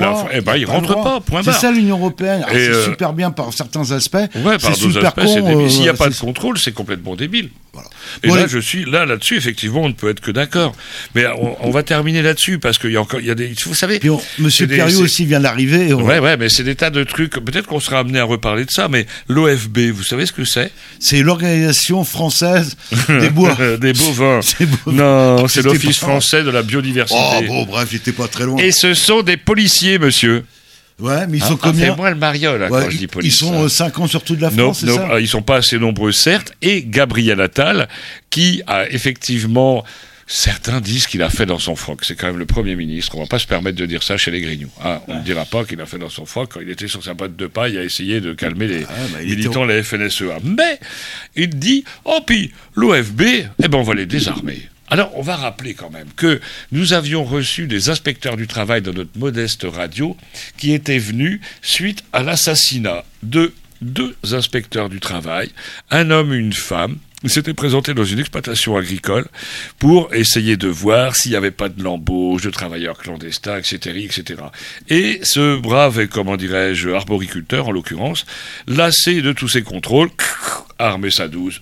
[SPEAKER 3] ils rentrent pas. Point barre.
[SPEAKER 2] C'est ça l'Union européenne. Alors, c'est super bien par certains aspects.
[SPEAKER 3] Ouais, par d'autres aspects, c'est débile. S'il n'y a pas de contrôle, c'est complètement débile. Voilà. Et là-dessus, effectivement, on ne peut être que d'accord. Mais on va terminer là-dessus parce qu'il y a des, vous savez.
[SPEAKER 2] Puis Monsieur Perriot aussi vient d'arriver.
[SPEAKER 3] Ouais, mais c'est des tas de trucs. Peut-être qu'on sera amené à reparler de ça. Mais l'OFB, vous savez ce que c'est?
[SPEAKER 2] C'est l'Organisation française des bois.
[SPEAKER 3] Des bovins. Non, c'est l'Office français de la biodiversité.
[SPEAKER 2] Oh bon, bref, j'étais pas très loin.
[SPEAKER 3] Et ce sont des policiers, monsieur.
[SPEAKER 2] Ouais, mais ils sont combien?
[SPEAKER 3] Fais-moi le mariole quand je dis police.
[SPEAKER 2] Ils sont 5 ans sur toute la France, c'est ça?
[SPEAKER 3] Ils sont pas assez nombreux, certes. Et Gabriel Attal, qui a effectivement... Certains disent qu'il a fait dans son froc. C'est quand même le Premier ministre. On ne va pas se permettre de dire ça chez les Grignoux. On ne dira pas qu'il a fait dans son froc. Quand il était sur sa botte de paille, il a essayé de calmer les militants de la FNSEA. Mais il dit, puis l'OFB, on va les désarmer. Alors, on va rappeler quand même que nous avions reçu des inspecteurs du travail dans notre modeste radio qui étaient venus suite à l'assassinat de 2 inspecteurs du travail, un homme et une femme. Ils s'étaient présentés dans une exploitation agricole pour essayer de voir s'il n'y avait pas de l'embauche, de travailleurs clandestins, etc., etc. Et ce brave, arboriculteur, en l'occurrence, lassé de tous ces contrôles, armé sa 12,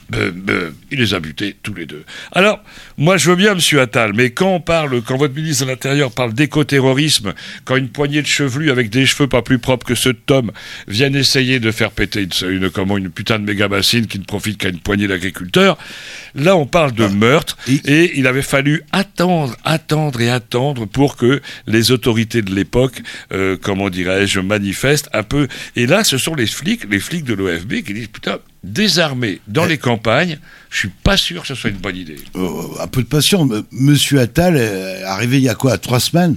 [SPEAKER 3] il les a butés tous les 2. Alors, moi je veux bien, monsieur Attal, mais quand votre ministre de l'Intérieur parle d'écoterrorisme, quand une poignée de chevelus avec des cheveux pas plus propres que ceux de Tom viennent essayer de faire péter une putain de méga-bassine qui ne profite qu'à une poignée d'agriculteurs, là on parle de meurtre, et il avait fallu attendre pour que les autorités de l'époque, manifestent un peu. Et là, ce sont les flics de l'OFB qui disent, putain, désarmer dans les campagnes, je suis pas sûr que ce soit une bonne idée.
[SPEAKER 2] Un peu de patience. Monsieur Attal est arrivé il y a 3 semaines?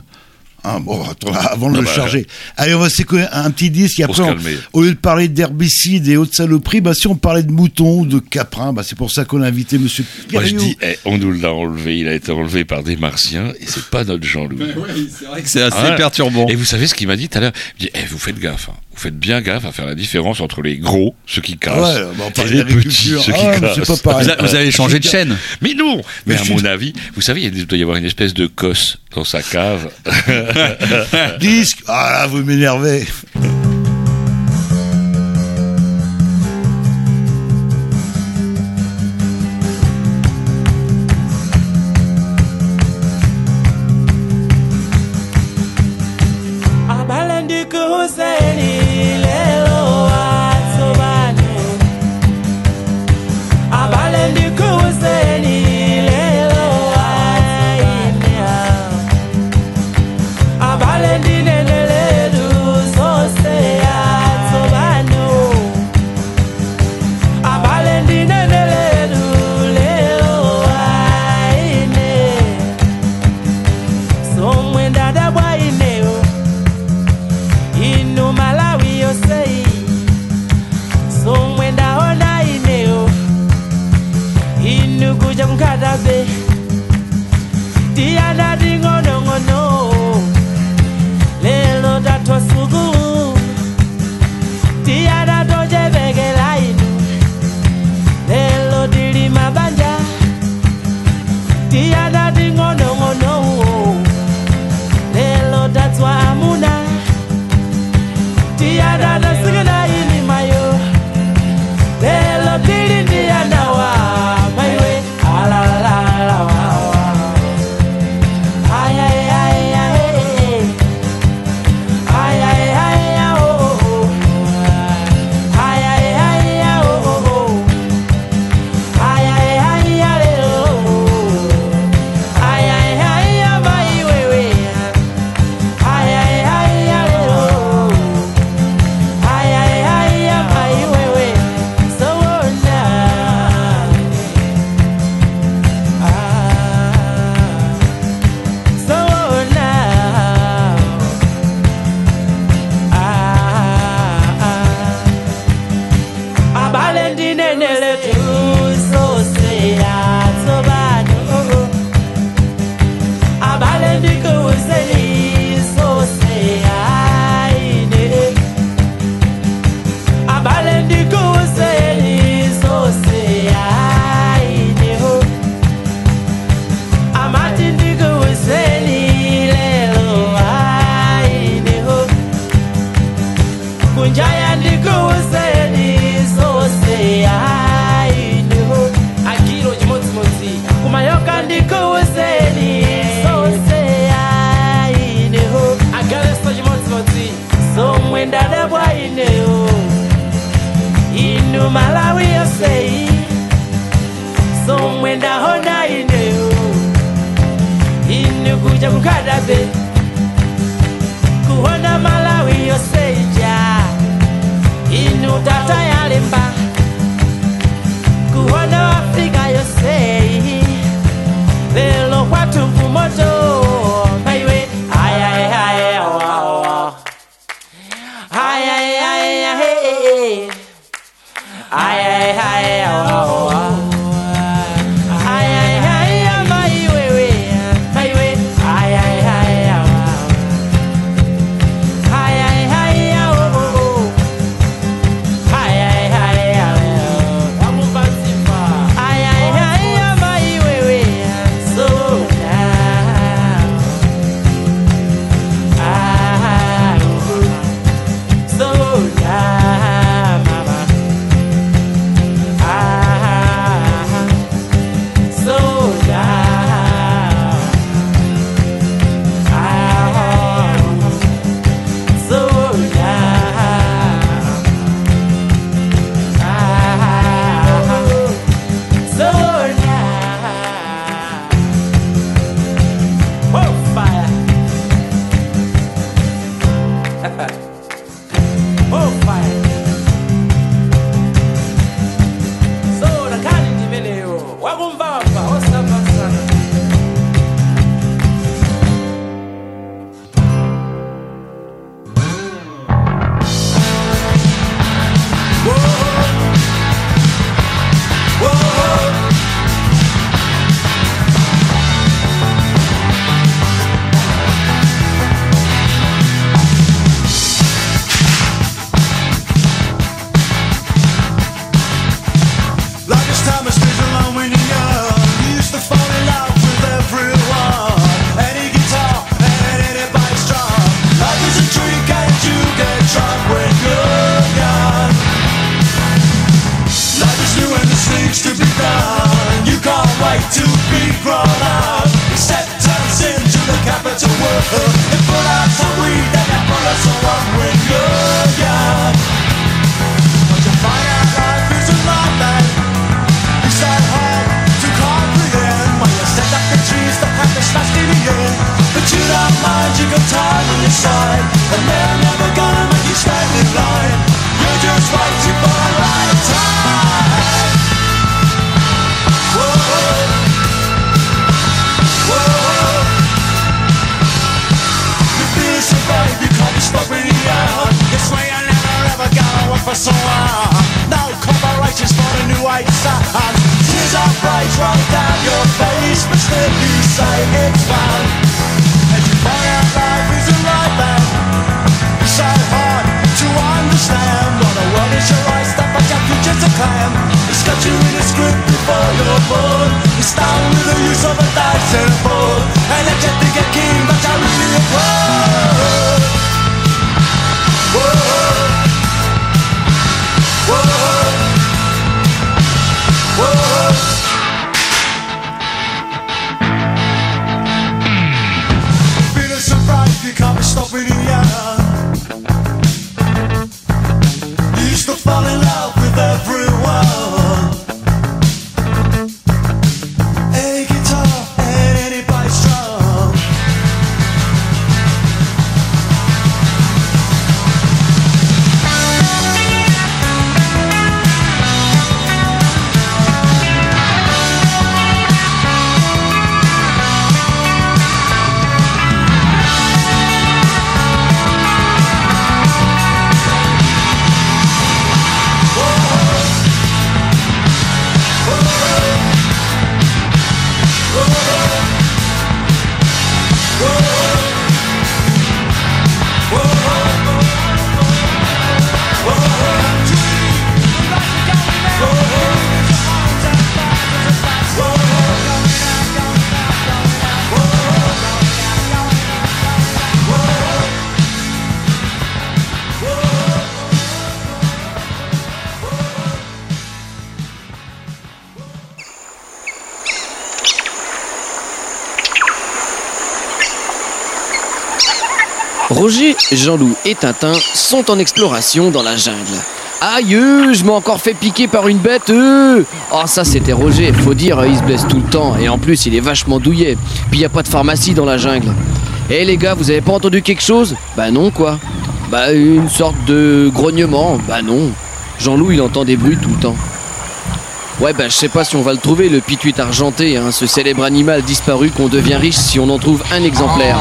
[SPEAKER 2] Avant de le charger. Allez, on va s'écouter un petit disque et après, au lieu de parler d'herbicides et autres saloperies, si on parlait de moutons ou de caprins, c'est pour ça qu'on a invité monsieur Perriot.
[SPEAKER 3] Moi je dis, on nous l'a enlevé, il a été enlevé par des martiens et c'est pas notre Jean-Loup.
[SPEAKER 4] C'est vrai que c'est assez perturbant.
[SPEAKER 3] Et vous savez ce qu'il m'a dit tout à l'heure? Il dit, vous faites gaffe, vous faites bien gaffe à faire la différence entre les gros, ceux qui cassent, et les petits, ceux qui cassent.
[SPEAKER 2] C'est pas pareil.
[SPEAKER 4] Vous avez changé de chaîne.
[SPEAKER 3] Mais non, mais à mon avis, vous savez, il doit y avoir une espèce de cosse dans sa cave.
[SPEAKER 2] Disque, là, vous m'énervez.
[SPEAKER 1] kukadabe Diana dingono ngono Lelo datwa sugu Diana doje begela inu Lelo diri mabanja Diana dingono ngono Lelo datwa amuna Diana da sigana ini mayo Lelo diri Diana wa Maywe ala la la wa Ay ay ay ay Ay ay ay oh Ay ay ay oh Ay ay ay oh Ay ay ay Maywe Ay ay ay oh Ay ay ay Maywe so now so now Abalendine nele tu so say so bad Abalendiko say so say ne Abalendiko say so say ne ho Amatindiko say lelo ne ho Kunjaya ndiko say so say ne ho Akiro jimotimoti Kumayoka ndiko say so say ne ho Agalesto jimotimoti So mwenda debwa ine ho Inu Malawi yo say So mwenda hona ine ho Inu kuja kukadabe Kuhona Malawi yo say ja Inu tata ya limba Kuhona Afrika yo say Lelo watu mfumoto Maywe ay ay ay wow ay ay ay ay ay ay ay wow ay ay ay Maywe Maywe ay ay ay wow ay ay ay oh ay ay ay amubasifa ay ay ay Maywe so now so now mama so now so now so now whoa fire oh fire so nakani ndimeneo wakumbamba osamba sana
[SPEAKER 9] Longest time I stayed alone when you're young. You used to fall in love with everyone. Any guitar and anybody strong. Life is a drink and you get drunk when you're young. Life is new and there's things to be done. You can't wait to be grown up. Step turns into the capital world. And put out some weed and that put us along when you're young. But you find out life is a nightmare. It's so hard to comprehend when you set up the trees that have the smashed in the end. But you don't mind, you got time on your side. And they're never gonna make you stand in line. You're just waiting for the right time. Whoa, whoa. You feel so brave, you can't be stopped when you're young. It's where you're never ever gonna work for someone. No corporations for the new age stars. Tears of rage roll down your
[SPEAKER 10] Roger, Jean-Loup et Tintin sont en exploration dans la jungle. Aïe, je m'ai encore fait piquer par une bête. Oh, ça c'était Roger, faut dire, il se blesse tout le temps et en plus il est vachement douillet. Puis y a pas de pharmacie dans la jungle. Eh les gars, vous avez pas entendu quelque chose? Bah non quoi. Bah une sorte de grognement. Bah non. Jean-Loup il entend des bruits tout le temps. Ouais bah je sais pas si on va le trouver le pituit argenté, hein, ce célèbre animal disparu qu'on devient riche si on en trouve un exemplaire.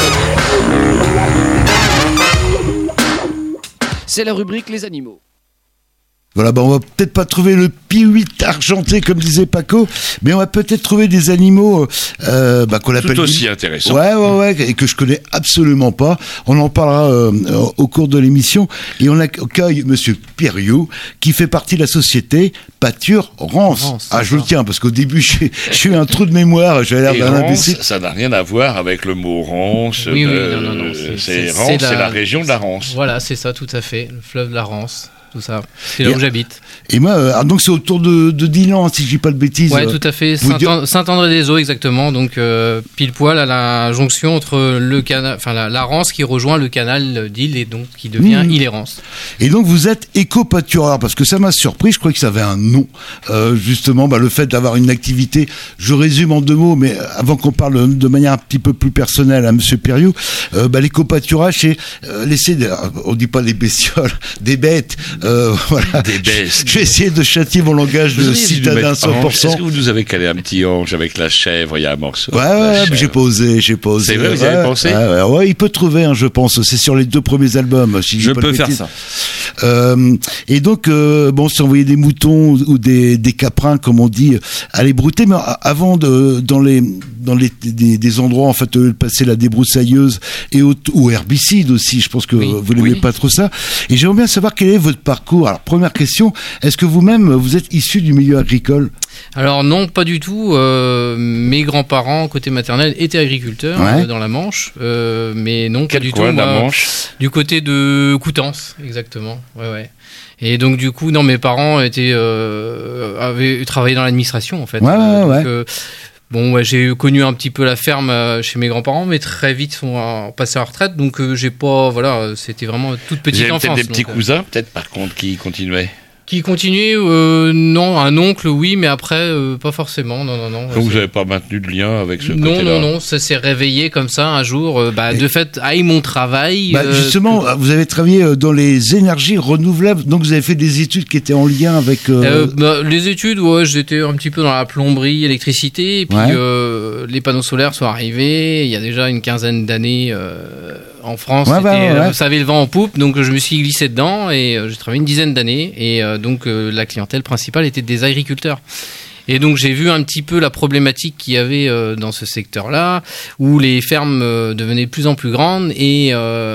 [SPEAKER 10] C'est la rubrique Les animaux.
[SPEAKER 2] Voilà, on va peut-être pas trouver le pituit argenté comme disait Paco, mais on va peut-être trouver des animaux qu'on appelle
[SPEAKER 3] tout aussi intéressants.
[SPEAKER 2] Ouais, et que je connais absolument pas. On en parlera au cours de l'émission. Et on accueille Monsieur Périou, qui fait partie de la société Pâture-Rance. Ah, je le tiens parce qu'au début j'ai eu un trou de mémoire. J'avais l'air d'un imbécile.
[SPEAKER 3] Ça n'a rien à voir avec le mot Rance.
[SPEAKER 11] Oui, non.
[SPEAKER 3] C'est Rance, c'est la région de la Rance.
[SPEAKER 11] Voilà, c'est ça, tout à fait. Le fleuve de la Rance. Tout ça. C'est là où j'habite.
[SPEAKER 2] Et moi, donc c'est autour de Dinan, si je dis pas de bêtises.
[SPEAKER 11] Ouais, tout à fait. Saint-André-des-Eaux, exactement. Donc pile poil à la jonction entre le canal, enfin la Rance qui rejoint le canal d'Ille et donc qui devient Île-et-Rance.
[SPEAKER 2] Et donc vous êtes éco-pâtureur parce que ça m'a surpris. Je croyais que ça avait un nom. Justement, le fait d'avoir une activité. Je résume en 2 mots, mais avant qu'on parle de manière un petit peu plus personnelle à Monsieur Périou, l'éco-pâturage, c'est laisser, on dit pas des bestioles, des bêtes. Voilà.
[SPEAKER 3] Des bestes.
[SPEAKER 2] Je vais essayer de châtier mon langage de citadin 100%.
[SPEAKER 3] Est-ce que vous nous avez calé un petit ange avec la chèvre? Il y a un morceau.
[SPEAKER 2] Ouais, mais j'ai pas osé.
[SPEAKER 3] C'est vrai, vous avez pensé?
[SPEAKER 2] Ouais, il peut trouver, je pense. C'est sur les 2 premiers albums. Si
[SPEAKER 4] je peux faire ça.
[SPEAKER 2] Et donc, c'est envoyer des moutons ou des caprins, comme on dit, à les brouter. Mais avant dans des endroits, en fait, passer la débroussailleuse ou herbicide aussi. Je pense que vous n'aimez pas trop ça. Et j'aimerais bien savoir quel est votre parcours. Alors, première question, est-ce que vous-même, vous êtes issu du milieu agricole?
[SPEAKER 11] Alors non, pas du tout. Mes grands-parents, côté maternel, étaient agriculteurs dans la Manche. Mais non, pas du tout.
[SPEAKER 3] Quel coin de la Manche?
[SPEAKER 11] Du côté de Coutances, exactement. Ouais. Et donc du coup, mes parents avaient travaillé dans l'administration, en fait. J'ai connu un petit peu la ferme chez mes grands-parents, mais très vite sont passés à la retraite, donc j'ai pas, c'était vraiment toute petite enfance.
[SPEAKER 3] Vous avez peut-être des petits cousins, peut-être par contre, qui continuaient?
[SPEAKER 11] Qui continuait, non, un oncle, oui, mais après, pas forcément, non.
[SPEAKER 3] Donc vous n'avez pas maintenu de lien avec ce côté-là?
[SPEAKER 11] Non, ça s'est réveillé comme ça un jour, de fait, mon travail...
[SPEAKER 2] justement, vous avez travaillé dans les énergies renouvelables, donc vous avez fait des études qui étaient en lien avec...
[SPEAKER 11] les études, j'étais un petit peu dans la plomberie, électricité, et puis les panneaux solaires sont arrivés, il y a déjà une quinzaine d'années... En France, ça avait le vent en poupe, donc je me suis glissé dedans et j'ai travaillé une dizaine d'années. Et donc la clientèle principale était des agriculteurs. Et donc j'ai vu un petit peu la problématique qu'il y avait dans ce secteur-là, où les fermes devenaient de plus en plus grandes et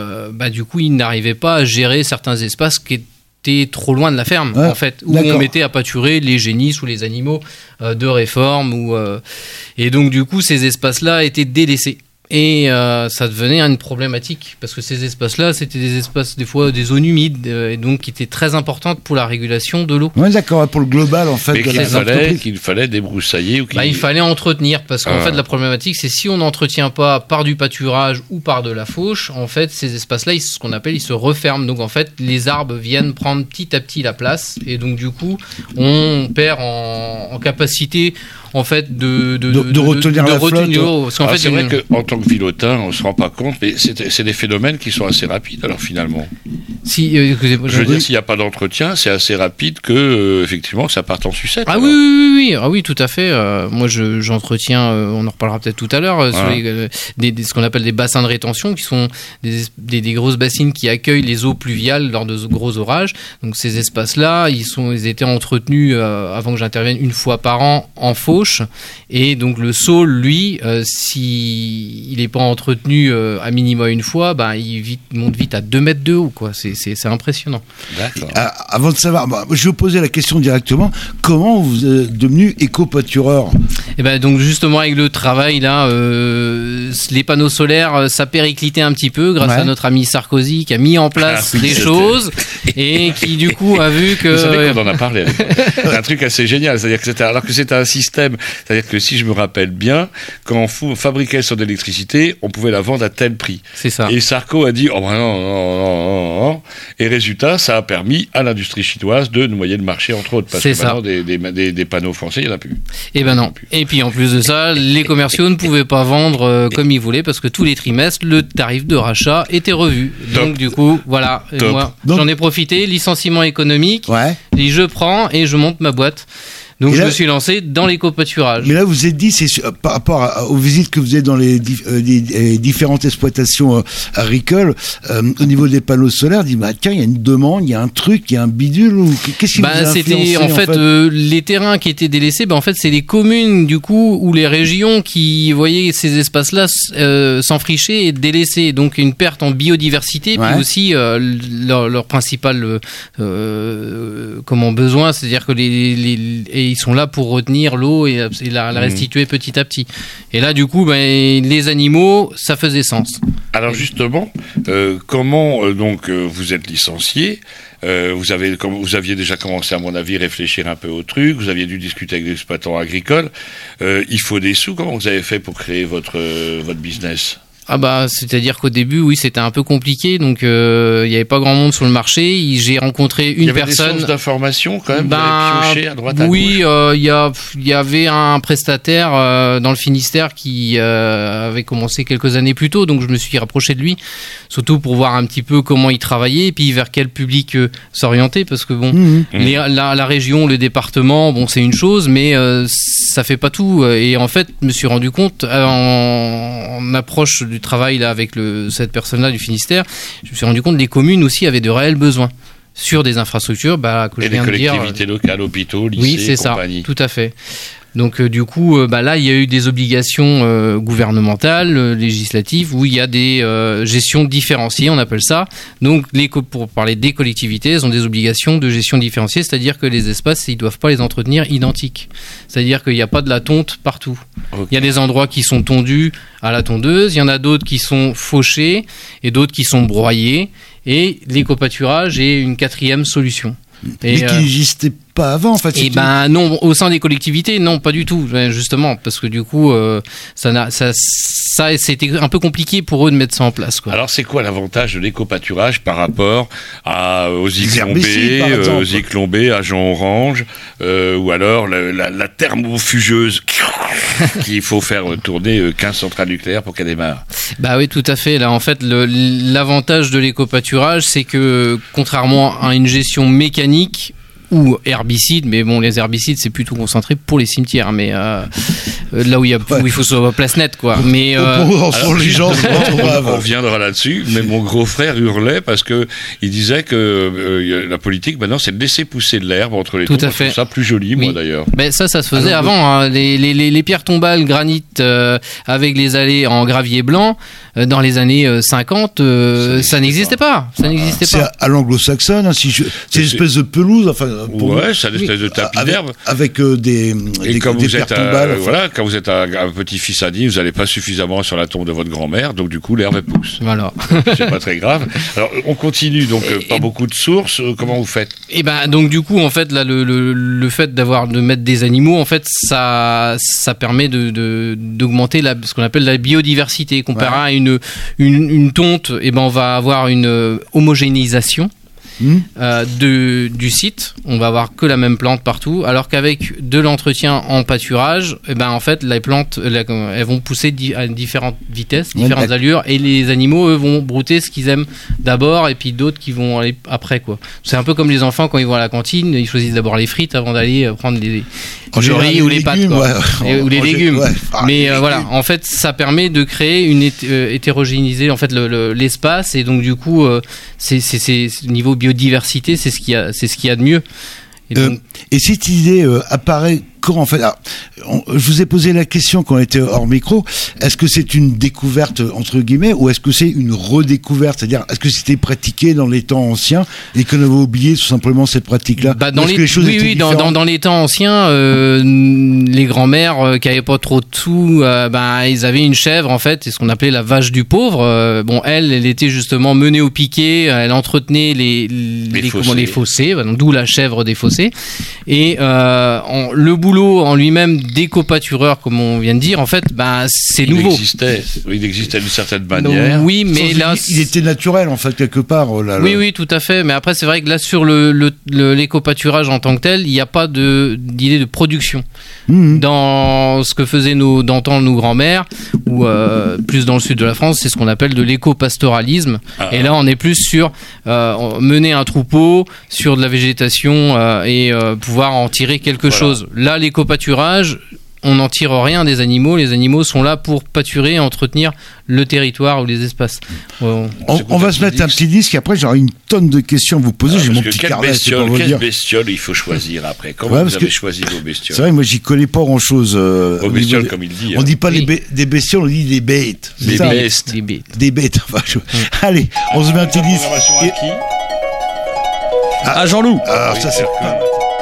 [SPEAKER 11] du coup ils n'arrivaient pas à gérer certains espaces qui étaient trop loin de la ferme, en fait, où on mettait à pâturer les génisses ou les animaux de réforme. Et donc du coup ces espaces-là étaient délaissés. Et ça devenait une problématique parce que ces espaces-là, c'était des espaces, des fois, des zones humides et donc qui étaient très importantes pour la régulation de l'eau.
[SPEAKER 2] Oui, d'accord, pour le global en fait.
[SPEAKER 3] Mais qu'il fallait débroussailler ou
[SPEAKER 11] il fallait entretenir parce qu'en fait, la problématique, c'est si on n'entretient pas par du pâturage ou par de la fauche, en fait, ces espaces-là, ce qu'on appelle, ils se referment. Donc en fait, les arbres viennent prendre petit à petit la place et donc du coup, on perd en capacité. En fait, de
[SPEAKER 2] retenir la flotte.
[SPEAKER 11] Parce qu'en fait,
[SPEAKER 3] c'est vrai qu'en tant que vilotin, on ne se rend pas compte, mais c'est des phénomènes qui sont assez rapides, alors finalement.
[SPEAKER 11] Je
[SPEAKER 3] veux dire, s'il n'y a pas d'entretien, c'est assez rapide que, effectivement, ça parte en sucette.
[SPEAKER 11] Ah oui, tout à fait. Moi, j'entretiens, on en reparlera peut-être tout à l'heure, sur ce qu'on appelle des bassins de rétention, qui sont des grosses bassines qui accueillent les eaux pluviales lors de gros orages. Donc, ces espaces-là, ils étaient entretenus avant que j'intervienne une fois par an en fauche. Et donc le saule, lui, s'il n'est pas entretenu à minima une fois, il monte vite à 2 mètres de haut, quoi. C'est impressionnant.
[SPEAKER 2] D'accord. Avant de savoir, je vais vous poser la question directement. Comment vous êtes devenu éco-pâtureur?
[SPEAKER 11] Donc justement avec le travail là, les panneaux solaires, ça périclitait un petit peu grâce à notre ami Sarkozy qui a mis en place des choses et qui du coup a vu que...
[SPEAKER 3] Vous savez qu'on en a parlé. Un truc assez génial, c'est-à-dire que alors que c'était un système système. C'est-à-dire que si je me rappelle bien, quand on fabriquait son électricité, on pouvait la vendre à tel prix.
[SPEAKER 11] C'est ça.
[SPEAKER 3] Et Sarko a dit « Oh ben non. » Et résultat, ça a permis à l'industrie chinoise de noyer le marché, entre autres. Parce
[SPEAKER 11] C'est
[SPEAKER 3] que
[SPEAKER 11] ça.
[SPEAKER 3] maintenant, des panneaux français, il n'y en a plus.
[SPEAKER 11] Eh ben non. Et puis en plus de ça, les commerciaux ne pouvaient pas vendre comme ils voulaient parce que tous les trimestres, le tarif de rachat était revu.
[SPEAKER 3] Top.
[SPEAKER 11] Donc du coup, voilà. Et
[SPEAKER 3] Top.
[SPEAKER 11] moi,
[SPEAKER 2] Donc-
[SPEAKER 11] j'en ai profité, licenciement économique,
[SPEAKER 2] Ouais.
[SPEAKER 11] et je prends et je monte ma boîte. Donc
[SPEAKER 2] Et
[SPEAKER 11] je
[SPEAKER 2] là-
[SPEAKER 11] me suis lancé dans l'éco-pâturage.
[SPEAKER 2] Mais là, vous êtes dit, par rapport aux visites que vous avez dans les différentes exploitations agricoles, au niveau des panneaux solaires, dit bah tiens, il y a une demande, il y a un truc, il y a un bidule, ou qu'est-ce qui vous a
[SPEAKER 11] C'était
[SPEAKER 2] influencé,
[SPEAKER 11] en fait, les terrains qui étaient délaissés. En fait, c'est les communes du coup ou les régions qui voyaient ces espaces-là s'enfricher et délaissés. Donc une perte en biodiversité,
[SPEAKER 2] Ouais.
[SPEAKER 11] puis aussi leur principal besoin, c'est-à-dire que et ils sont là pour retenir l'eau et la restituer petit à petit. Et là, du coup, les animaux, ça faisait sens.
[SPEAKER 3] Alors justement, comment vous êtes licencié, vous aviez déjà commencé, à mon avis, réfléchir un peu au truc, vous aviez dû discuter avec des exploitants agricoles, il faut des sous, comment vous avez fait pour créer votre business ?
[SPEAKER 11] Ah bah, c'est-à-dire qu'au début, oui, c'était un peu compliqué, donc il n'y avait pas grand monde sur le marché. J'ai rencontré une
[SPEAKER 3] Il y avait
[SPEAKER 11] personne.
[SPEAKER 3] des sources d'informations quand même, vous avez pioché à droite à
[SPEAKER 11] oui,
[SPEAKER 3] gauche.
[SPEAKER 11] il y avait un prestataire dans le Finistère qui avait commencé quelques années plus tôt, donc je me suis rapproché de lui, surtout pour voir un petit peu comment il travaillait et puis vers quel public s'orienter, parce que bon, la région, le département, bon, c'est une chose, mais ça fait pas tout. Et en fait, je me suis rendu compte en approche du travail là avec cette personne-là du Finistère, je me suis rendu compte que les communes aussi avaient de réels besoins sur des infrastructures, que je
[SPEAKER 3] Et des
[SPEAKER 11] viens de dire.
[SPEAKER 3] collectivités locales, hôpitaux, lycées,
[SPEAKER 11] Oui, c'est ça,
[SPEAKER 3] compagnie.
[SPEAKER 11] tout à fait. Donc du coup, là, il y a eu des obligations gouvernementales, législatives, où il y a des gestions différenciées, on appelle ça. Donc, pour parler des collectivités, elles ont des obligations de gestion différenciée, c'est-à-dire que les espaces, ils ne doivent pas les entretenir identiques. C'est-à-dire qu'il n'y a pas de la tonte partout.
[SPEAKER 3] Okay.
[SPEAKER 11] Il y a des endroits qui sont tondus à la tondeuse, il y en a d'autres qui sont fauchés et d'autres qui sont broyés. Et l'éco-pâturage est une quatrième solution.
[SPEAKER 2] Mais qui n'existait pas avant, en fait.
[SPEAKER 11] Et non, au sein des collectivités, non, pas du tout, justement, parce que du coup, c'était un peu compliqué pour eux de mettre ça en place, quoi.
[SPEAKER 3] Alors, c'est quoi l'avantage de l'éco-pâturage par rapport aux
[SPEAKER 2] herbicides,
[SPEAKER 3] zyclombés, agents orange, ou alors la thermofugeuse qu'il faut faire tourner 15 centrales nucléaires pour qu'elle démarre?
[SPEAKER 11] Bah oui, tout à fait. Là, en fait, l'avantage de l'éco-pâturage, c'est que contrairement à une gestion mécanique ou herbicides, mais bon, les herbicides, c'est plutôt concentré pour les cimetières, mais là où il faut sur place nette, quoi. Mais
[SPEAKER 2] les gens,
[SPEAKER 3] on reviendra là-dessus, mais mon gros frère hurlait parce que il disait que la politique maintenant, c'est de laisser pousser de l'herbe entre les
[SPEAKER 11] Tout
[SPEAKER 3] tombes.
[SPEAKER 11] à fait.
[SPEAKER 3] Je trouve ça plus joli, moi d'ailleurs.
[SPEAKER 11] Ben ça se faisait avant. Hein. Les pierres tombales granit avec les allées en gravier blanc dans les années 50, ça n'existait pas. Ça n'existait
[SPEAKER 2] c'est
[SPEAKER 11] pas.
[SPEAKER 2] à l'anglo-saxonne, hein, c'est une espèce de pelouse, enfin.
[SPEAKER 3] Ouais, c'est une espèce de tapis d'herbe.
[SPEAKER 2] Avec des pierres tombales.
[SPEAKER 3] Quand vous êtes un petit-fils à vous n'allez pas suffisamment sur la tombe de votre grand-mère, donc du coup l'herbe elle pousse.
[SPEAKER 11] Voilà.
[SPEAKER 3] C'est pas très grave. Alors on continue, donc pas beaucoup de sources. Comment vous faites?
[SPEAKER 11] Et ben donc du coup en fait là le fait de mettre des animaux, en fait ça permet d'augmenter ce qu'on appelle la biodiversité comparé à une tonte. Et ben on va avoir une homogénéisation du site. On va avoir que la même plante partout, alors qu'avec de l'entretien en pâturage, et ben en fait les plantes elles vont pousser à différentes vitesses, différentes allures, et les animaux eux vont brouter ce qu'ils aiment d'abord et puis d'autres qui vont aller après, quoi. C'est un peu comme les enfants quand ils vont à la cantine, ils choisissent d'abord les frites avant d'aller prendre le riz ou les pâtes, quoi. Ou les légumes.
[SPEAKER 2] Ouais.
[SPEAKER 11] Mais voilà, en fait ça permet de créer une hétérogénéiser en fait l'espace, et donc du coup c'est niveau biodiversité, c'est ce qu'il y a de mieux.
[SPEAKER 2] Et cette idée apparaît quand, en fait, alors, je vous ai posé la question quand on était hors micro, est-ce que c'est une découverte entre guillemets, ou est-ce que c'est une redécouverte, c'est-à-dire est-ce que c'était pratiqué dans les temps anciens et qu'on avait oublié tout simplement cette pratique-là?
[SPEAKER 11] Dans les temps anciens, les grands-mères qui avaient pas trop de sous, ils avaient une chèvre, en fait, c'est ce qu'on appelait la vache du pauvre. Elle était justement menée au piquet, elle entretenait les fossés, d'où la chèvre des fossés, et le bout boulot en lui-même d'éco-pâtureur, comme on vient de dire, en fait, c'est nouveau.
[SPEAKER 3] Il existait d'une certaine manière.
[SPEAKER 11] Donc, oui, mais là,
[SPEAKER 2] il était naturel en fait quelque part.
[SPEAKER 11] Oui, tout à fait. Mais après, c'est vrai que là, sur l'éco-pâturage en tant que tel, il n'y a pas d'idée de production. Dans ce que faisaient d'antan nos grands-mères, ou plus dans le sud de la France, c'est ce qu'on appelle de l'éco-pastoralisme. Et là, on est plus sur mener un troupeau, sur de la végétation et pouvoir en tirer quelque chose. Là, l'éco-pâturage, on n'en tire rien des animaux. Les animaux sont là pour pâturer et entretenir le territoire ou les espaces.
[SPEAKER 2] On va se mettre un petit disque et après j'aurai une tonne de questions à vous poser. J'ai mon petit carnet.
[SPEAKER 3] Quelle bestiole il faut choisir après? Comment vous avez choisi vos bestioles?
[SPEAKER 2] C'est vrai, moi j'y connais pas grand chose.
[SPEAKER 3] Vos bestioles, comme il dit.
[SPEAKER 2] On dit pas des bestioles, on dit des bêtes. Des bêtes. Allez, on se met un petit disque.
[SPEAKER 4] À Jean-Loup.
[SPEAKER 2] Alors ça c'est cool.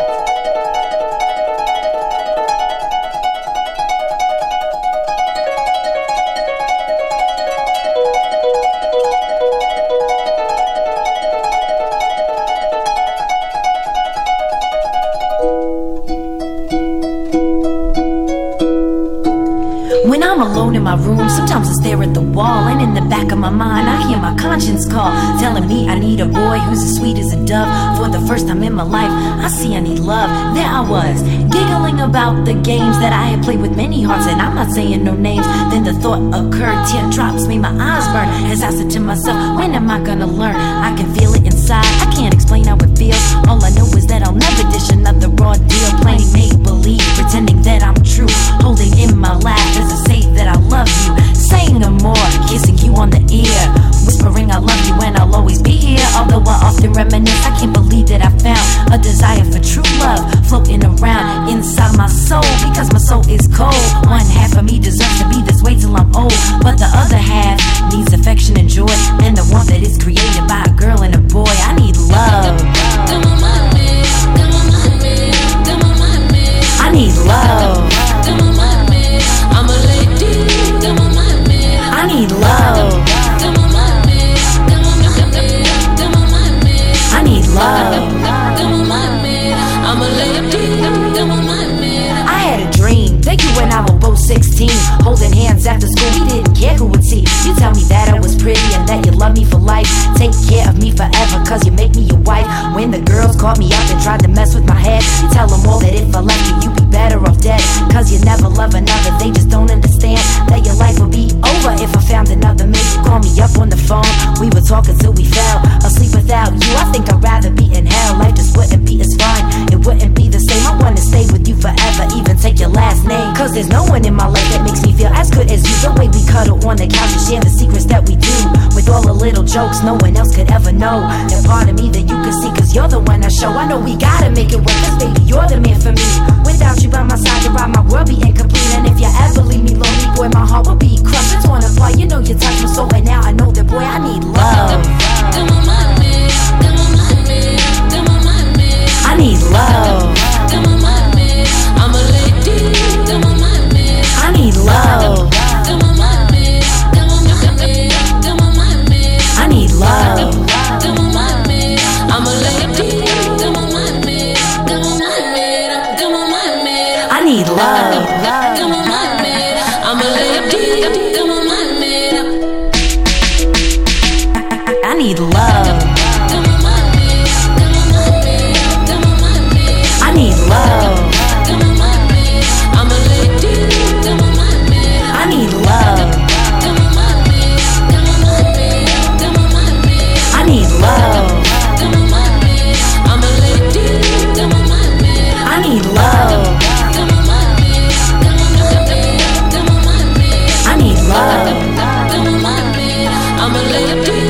[SPEAKER 12] When I'm alone in my room, sometimes I stare at the wall, and in the back of my mind, I hear my conscience call, telling me I need a boy who's as sweet as a dove. For the first time in my life, I see I need love. There I was, giggling about the games that I had played with many hearts, and I'm not saying no names. Then the thought occurred, teardrops made my eyes burn, as I said to myself, when am I gonna learn? I can feel it inside, I can't explain how it feels. All I know is that I'll never dish another raw deal, playing make-believe, pretending that I'm true, holding in my lap as I say that I love you, saying no more, kissing you on the ear, whispering I love you and I'll always be here. Although I often reminisce, I can't believe that I found a desire for true love floating around inside my soul, because my soul is cold. One half of me deserves to be this way till I'm old, but the other half needs affection and joy, and the one that is created by a girl and a boy. I need love. I need love. I'm a lady. I need love. I need love. I'm a lady. I had a dream that you and I were both 16, holding hands after school. We didn't care who would see. You tell me that I was pretty and that you love me for life. Take care of me forever, cause you make me your wife. When the girls called me up and tried to mess with my head, you tell them all that if I left you, you'd be better off dead. Cause you never love another, they just don't understand that your life would be over if I found another man. You call me up on the phone, we were talking till we fell asleep without you. I think I'd rather be in hell. Life just wouldn't be as fine, it wouldn't be the same. I wanna stay with you forever, even take your last name. Cause there's no one in my life that makes me feel as good as you. The way we cuddle on the couch and share the secrets that we do, with all the little jokes no one else could ever know. That part of me that you could see, cause you're the one I show. I know we gotta make it work, cause baby you're the man for me. Without you by my side, to ride my world be incomplete. And if you ever leave me lonely, boy, my heart will be crushed and torn apart. You know you touch my soul, and now I know that, boy, I need love. I need love. I'm a lady. I need love. I need love. I'm a lady. I need love. I'm a lady. I need love. I need love. I'm a lady. I need love. I need love. I'm a lady. I need love. I need love. I'm a lady.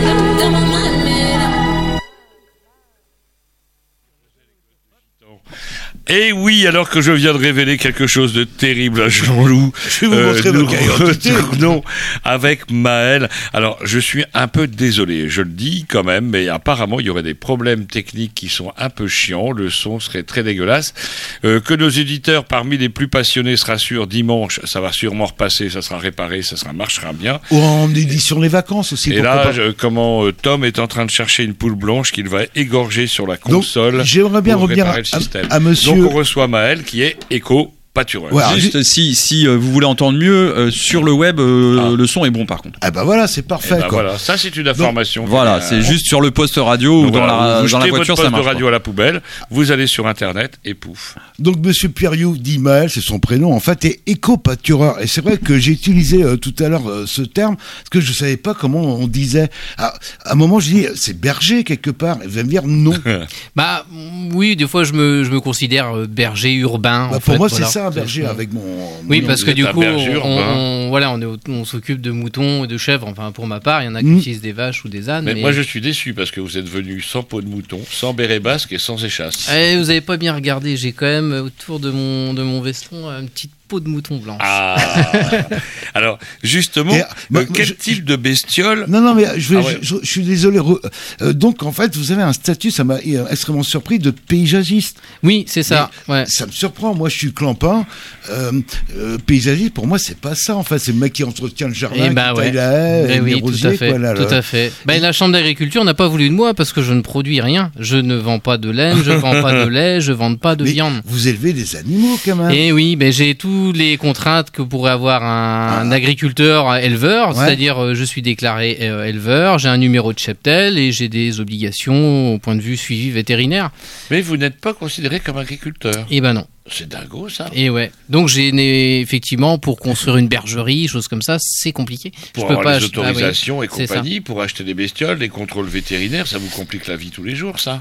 [SPEAKER 3] Et oui, alors que je viens de révéler quelque chose de terrible à Jean-Loup,
[SPEAKER 2] je vais vous montrer
[SPEAKER 3] nous
[SPEAKER 2] votre
[SPEAKER 3] retournons avec Maël. Alors, je suis un peu désolé, je le dis quand même, mais apparemment, il y aurait des problèmes techniques qui sont un peu chiants, le son serait très dégueulasse. Que nos éditeurs, parmi les plus passionnés, se rassurent, dimanche, ça va sûrement repasser, ça sera réparé, ça marchera bien.
[SPEAKER 2] Ou en édition les vacances aussi.
[SPEAKER 3] Et là, Tom est en train de chercher une poule blanche qu'il va égorger sur la console.
[SPEAKER 2] Donc, j'aimerais bien revenir à monsieur
[SPEAKER 3] on reçoit Maël qui est éco-pâtureur.
[SPEAKER 4] Ouais, juste si vous voulez entendre mieux, sur le web, le son est bon par contre.
[SPEAKER 2] Ah bah voilà, c'est parfait. Quoi.
[SPEAKER 3] Voilà, ça c'est une information.
[SPEAKER 4] Donc, voilà, c'est juste sur le poste radio ou dans la voiture, ça marche.
[SPEAKER 3] Vous jetez votre poste de radio à la poubelle, vous allez sur internet et pouf.
[SPEAKER 2] Donc monsieur Pierriou dit Maël, c'est son prénom, en fait, est éco-pâtureur. Et c'est vrai que j'ai utilisé tout à l'heure ce terme, parce que je savais pas comment on disait. À un moment, je dis, c'est berger quelque part. Il va me dire non.
[SPEAKER 11] Bah oui, des fois je me considère berger urbain.
[SPEAKER 2] Bah, pour moi, c'est ça, un berger avec mon.
[SPEAKER 11] Oui, parce que du coup, on s'occupe de moutons et de chèvres. Enfin, pour ma part, il y en a qui utilisent des vaches ou des ânes.
[SPEAKER 3] Mais moi, je suis déçu parce que vous êtes venu sans peau de mouton, sans béret basque et sans échasse.
[SPEAKER 11] Vous avez pas bien regardé. J'ai quand même autour de mon veston une petite peau de mouton blanche.
[SPEAKER 3] Ah. Alors, justement, quel type de bestiole?
[SPEAKER 2] Non, mais je suis désolé. Donc, en fait, vous avez un statut, ça m'a extrêmement surpris, de paysagiste.
[SPEAKER 11] Oui, c'est ça. Ouais.
[SPEAKER 2] Ça me surprend. Moi, je suis clampin. Paysagiste, pour moi, c'est pas ça. En fait, c'est le mec qui entretient le jardin, qui taille la haie, les rosiers.
[SPEAKER 11] Tout à fait. La chambre d'agriculture n'a pas voulu de moi parce que je ne produis rien. Je ne vends pas de laine, je vends pas de lait, je vends pas de viande.
[SPEAKER 2] Vous élevez des animaux, quand même.
[SPEAKER 11] Et oui, j'ai toutes les contraintes que pourrait avoir un agriculteur éleveur, c'est-à-dire je suis déclaré éleveur, j'ai un numéro de cheptel et j'ai des obligations au point de vue suivi vétérinaire.
[SPEAKER 3] Mais vous n'êtes pas considéré comme agriculteur.
[SPEAKER 11] Eh ben non.
[SPEAKER 3] C'est dingo ça.
[SPEAKER 11] Et ouais. Donc effectivement pour construire une bergerie, choses comme ça, c'est compliqué.
[SPEAKER 3] Pour avoir les autorisations et compagnie, pour acheter des bestioles, les contrôles vétérinaires, ça vous complique la vie tous les jours, ça.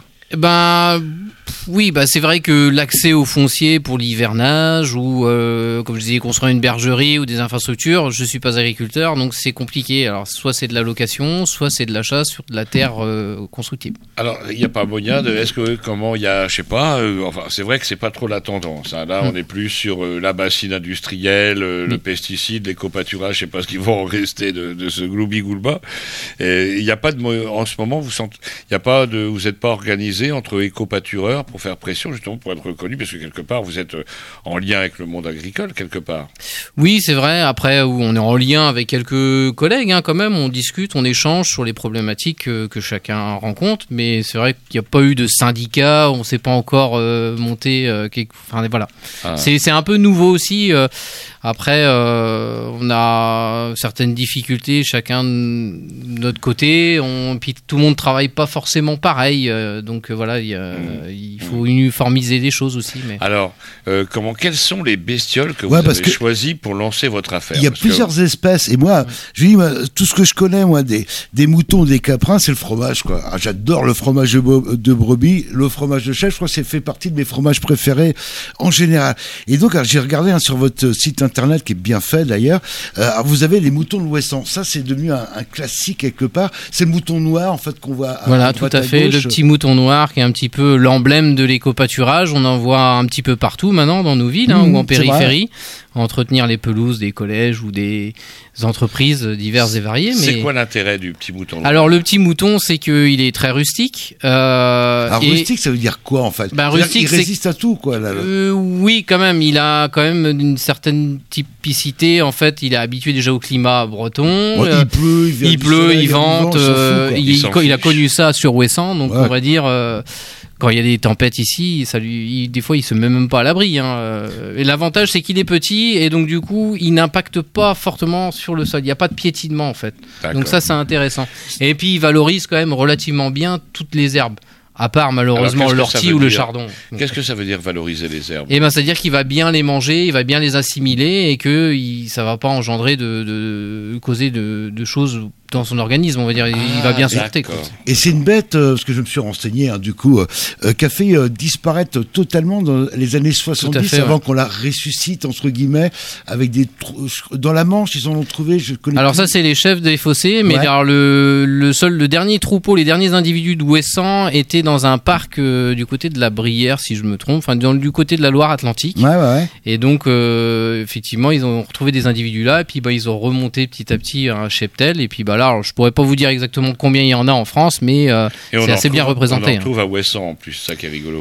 [SPEAKER 11] Oui, c'est vrai que l'accès au foncier pour l'hivernage ou, comme je disais, construire une bergerie ou des infrastructures, je suis pas agriculteur, donc c'est compliqué. Alors, soit c'est de la location, soit c'est de l'achat sur de la terre constructible.
[SPEAKER 3] Alors, il n'y a pas moyen de... je sais pas, c'est vrai que c'est pas trop la tendance. Hein. Là, on est plus sur la bassine industrielle, le pesticide, l'éco-pâturage, je sais pas ce qu'ils vont en rester de ce gloubi-goulba. Il n'y a pas en ce moment, vous n'êtes pas organisé entre éco-pâtureurs pour faire pression, justement, pour être reconnu, parce que quelque part, vous êtes en lien avec le monde agricole, quelque part.
[SPEAKER 11] Oui, c'est vrai. Après, on est en lien avec quelques collègues, quand même. On discute, on échange sur les problématiques que chacun rencontre. Mais c'est vrai qu'il n'y a pas eu de syndicat, on ne s'est pas encore monté. Voilà. C'est un peu nouveau aussi. Après, on a certaines difficultés, chacun de notre côté. Puis tout le monde ne travaille pas forcément pareil. Donc voilà, il faut uniformiser les choses aussi. Mais...
[SPEAKER 3] Alors, quelles sont les bestioles que vous avez choisies pour lancer votre affaire?
[SPEAKER 2] Il y a plusieurs espèces. Et moi, je dis, tout ce que je connais, moi, des moutons, des caprins, c'est le fromage, quoi. Ah, j'adore le fromage de brebis. Le fromage de chèvre, je crois que ça fait partie de mes fromages préférés en général. Et donc, j'ai regardé sur votre site internet, qui est bien fait d'ailleurs, vous avez les moutons de l'Ouessant. Ça, c'est devenu un classique quelque part. C'est le mouton noir, en fait, qu'on voit
[SPEAKER 11] à tout à fait, le petit mouton noir qui est un petit peu l'emblème de l'éco-pâturage. On en voit un petit peu partout maintenant dans nos villes ou en périphérie. Entretenir les pelouses des collèges ou des entreprises diverses et variées.
[SPEAKER 3] C'est quoi l'intérêt du petit mouton?
[SPEAKER 11] Alors le petit mouton, c'est qu'il est très rustique.
[SPEAKER 2] Rustique, ça veut dire quoi en fait?
[SPEAKER 11] Rustique,
[SPEAKER 2] il résiste à tout, quoi.
[SPEAKER 11] Oui, quand même. Il a quand même une certaine typicité. En fait, il est habitué déjà au climat breton.
[SPEAKER 2] Il pleut,
[SPEAKER 11] il vente. Il a connu ça sur Ouessant, donc on va dire. Quand il y a des tempêtes ici, des fois il se met même pas à l'abri. Et l'avantage c'est qu'il est petit et donc du coup il n'impacte pas fortement sur le sol. Il n'y a pas de piétinement en fait. D'accord. Donc ça c'est intéressant. Et puis il valorise quand même relativement bien toutes les herbes. À part malheureusement l'ortie ou le chardon.
[SPEAKER 3] Qu'est-ce que ça veut dire valoriser les herbes?
[SPEAKER 11] C'est-à-dire qu'il va bien les manger, il va bien les assimiler et que ça va pas engendrer causer de choses dans son organisme, on va dire, il va bien supporter.
[SPEAKER 2] Et c'est une bête, parce que je me suis renseigné, du coup, qui a fait disparaître totalement dans les années 70, avant qu'on la ressuscite, entre guillemets, avec dans la Manche, ils en ont trouvé, je connais.
[SPEAKER 11] Alors ça, c'est les chefs des fossés, mais alors le dernier troupeau, les derniers individus d'Ouessant étaient dans un parc du côté de la Brière, si je me trompe, du côté de la Loire-Atlantique. Et donc, effectivement, ils ont retrouvé des individus là, et puis ils ont remonté petit à petit un cheptel, et puis là, alors, je pourrais pas vous dire exactement combien il y en a en France, mais c'est assez bien représenté.
[SPEAKER 3] On en trouve à Ouessant en plus, ça qui est rigolo.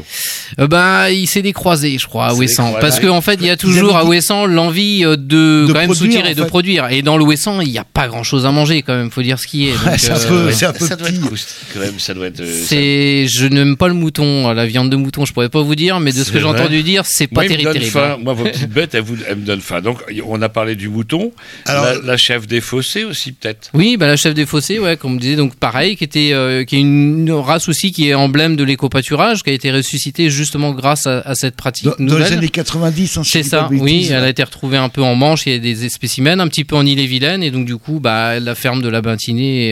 [SPEAKER 11] Il s'est décroisé, je crois, à Ouessant, parce qu'en fait, il y a toujours à Ouessant l'envie de quand même soutirer, de produire. Et dans le Ouessant, il n'y a pas grand-chose à manger quand même, faut dire ce qui est. Donc,
[SPEAKER 2] c'est un peu
[SPEAKER 3] ça doit être croustillant quand même, ça doit être.
[SPEAKER 11] Je n'aime pas le mouton, la viande de mouton, je pourrais pas vous dire, mais de ce que j'ai entendu dire, c'est pas terrible.
[SPEAKER 3] Moi, vos petites bêtes, elles me donnent faim. Donc, on a parlé du mouton. Alors, la chèvre des fossés aussi, peut-être.
[SPEAKER 11] Oui, la chèvre des fossés, ouais, comme on disait, donc pareil, qui est une race aussi qui est emblème de l'éco-pâturage, qui a été ressuscitée justement grâce à cette pratique nouvelle.
[SPEAKER 2] Dans les années 90,
[SPEAKER 11] c'est ça, oui, elle a été retrouvée un peu en Manche, il y a des spécimens, un petit peu en Ille-et-Vilaine, et donc du coup, la ferme de la Bantinée est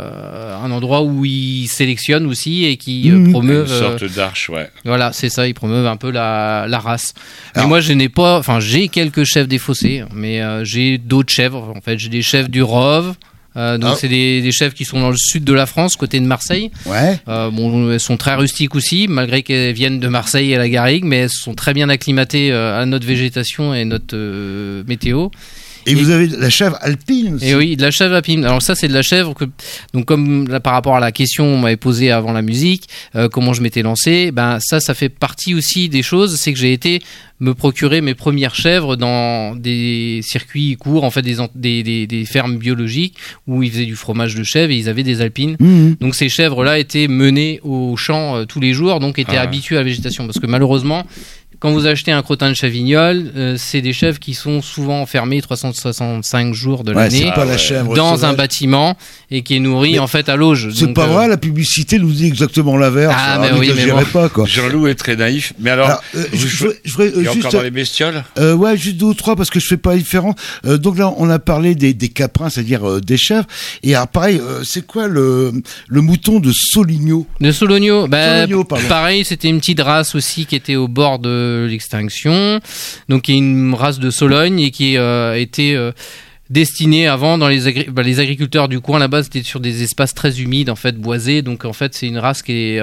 [SPEAKER 11] un endroit où ils sélectionnent aussi et qui promeuvent...
[SPEAKER 3] Une sorte d'arche, ouais.
[SPEAKER 11] Voilà, c'est ça, ils promeuvent un peu la race. Mais moi, j'ai quelques chèvres des fossés, mais j'ai d'autres chèvres, en fait, j'ai des chèvres du Rove. C'est des chèvres qui sont dans le sud de la France, côté de Marseille.
[SPEAKER 2] Ouais.
[SPEAKER 11] Elles sont très rustiques aussi, malgré qu'elles viennent de Marseille et la Garrigue, mais elles sont très bien acclimatées à notre végétation et notre météo.
[SPEAKER 2] Et vous avez de la chèvre alpine aussi.
[SPEAKER 11] Et oui, de la chèvre alpine. Alors ça, c'est de la chèvre que, donc comme là, par rapport à la question qu'on m'avait posée avant la musique, comment je m'étais lancé, ça fait partie aussi des choses, c'est que j'ai été me procurer mes premières chèvres dans des circuits courts, en fait des fermes biologiques où ils faisaient du fromage de chèvre et ils avaient des alpines. Donc ces chèvres-là étaient menées au champ tous les jours, donc étaient habituées à la végétation, parce que malheureusement, quand vous achetez un crottin de Chavignol, c'est des chèvres qui sont souvent enfermés 365 jours de l'année dans un bâtiment et qui est nourri en fait à l'auge.
[SPEAKER 2] C'est pas vrai, la publicité nous dit exactement l'inverse. Pas quoi.
[SPEAKER 3] Jean-Loup est très naïf. Mais alors, il y a encore dans les bestioles
[SPEAKER 2] ouais, juste 2 ou 3 parce que je fais pas différent. Donc là, on a parlé des caprins, c'est-à-dire des chèvres. Et alors, pareil, c'est quoi le mouton de Soligno?
[SPEAKER 11] De Sologno, pareil, c'était une petite race aussi qui était au bord de l'extinction, donc qui est une race de Sologne et qui était destinée avant dans les agriculteurs du coin. Là-bas, c'était sur des espaces très humides, en fait, boisés. Donc en fait, c'est une race qui est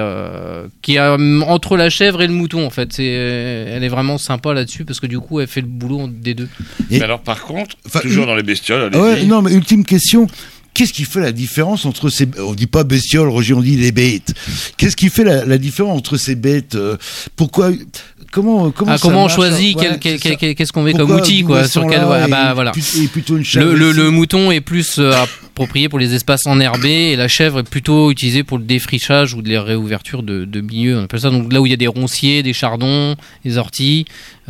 [SPEAKER 11] entre la chèvre et le mouton. En fait, elle est vraiment sympa là-dessus parce que du coup, elle fait le boulot des deux.
[SPEAKER 3] Mais alors, par contre, toujours dans les bestioles.
[SPEAKER 2] Non, mais ultime question. Qu'est-ce qui fait la différence entre ces... On dit pas bestioles, Roger, on dit les bêtes. Qu'est-ce qui fait la différence entre ces bêtes? Pourquoi... Comment
[SPEAKER 11] on choisit qu'est-ce qu'on met comme outil quoi, sur quel voilà.
[SPEAKER 2] Plutôt une chèvre
[SPEAKER 11] le mouton est plus approprié pour les espaces enherbés et la chèvre est plutôt utilisée pour le défrichage ou de la réouverture de milieux, on appelle ça, donc là où il y a des ronciers, des chardons, des orties,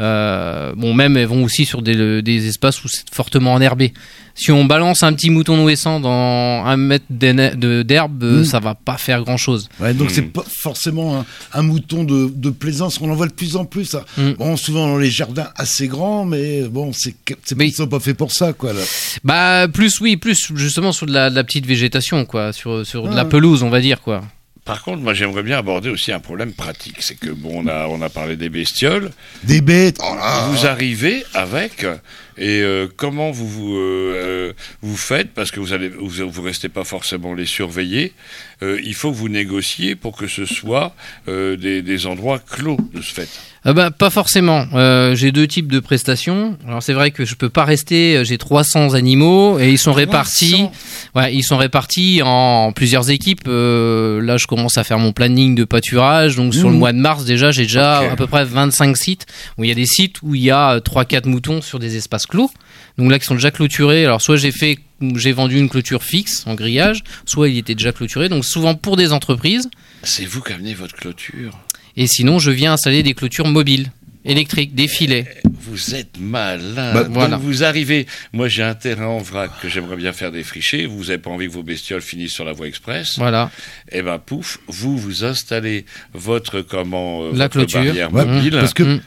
[SPEAKER 11] même elles vont aussi sur des espaces où c'est fortement enherbé. Si on balance un petit mouton nouessant dans 1 mètre d'herbe, ça va pas faire grand chose.
[SPEAKER 2] Ouais, donc c'est pas forcément un mouton de plaisance. On en voit de plus en plus. Bon, souvent dans les jardins assez grands, mais bon, ils sont pas faits pour ça, quoi. Là.
[SPEAKER 11] Plus justement sur de la petite végétation, quoi, sur de la pelouse, on va dire, quoi.
[SPEAKER 3] Par contre, moi, j'aimerais bien aborder aussi un problème pratique. C'est que, on a parlé des bestioles.
[SPEAKER 2] Des bêtes.
[SPEAKER 3] Vous arrivez avec... Et comment vous faites, parce que vous restez pas forcément les surveiller. Il faut que vous négociez pour que ce soit des endroits clos de ce fait.
[SPEAKER 11] Pas forcément. J'ai 2 types de prestations. Alors c'est vrai que je peux pas rester. J'ai 300 animaux et ils sont répartis. Ouais, ils sont répartis en plusieurs équipes. Là, je commence à faire mon planning de pâturage. Donc sur le mois de mars déjà, j'ai déjà à peu près 25 sites. Où il y a des sites où il y a 3-4 moutons sur des espaces clos. Donc là, qui sont déjà clôturés. Alors soit j'ai vendu une clôture fixe en grillage, soit il était déjà clôturé. Donc souvent pour des entreprises.
[SPEAKER 3] C'est vous qui amenez votre clôture.
[SPEAKER 11] Et sinon, je viens installer des clôtures mobiles, électriques, des filets.
[SPEAKER 3] Vous êtes malin.
[SPEAKER 11] Voilà.
[SPEAKER 3] Donc vous arrivez. Moi, j'ai un terrain en vrac que j'aimerais bien faire défricher. Vous n'avez pas envie que vos bestioles finissent sur la voie express.
[SPEAKER 11] Voilà.
[SPEAKER 3] Et pouf, vous installez votre
[SPEAKER 11] la clôture
[SPEAKER 3] barrière mobile.
[SPEAKER 2] Parce que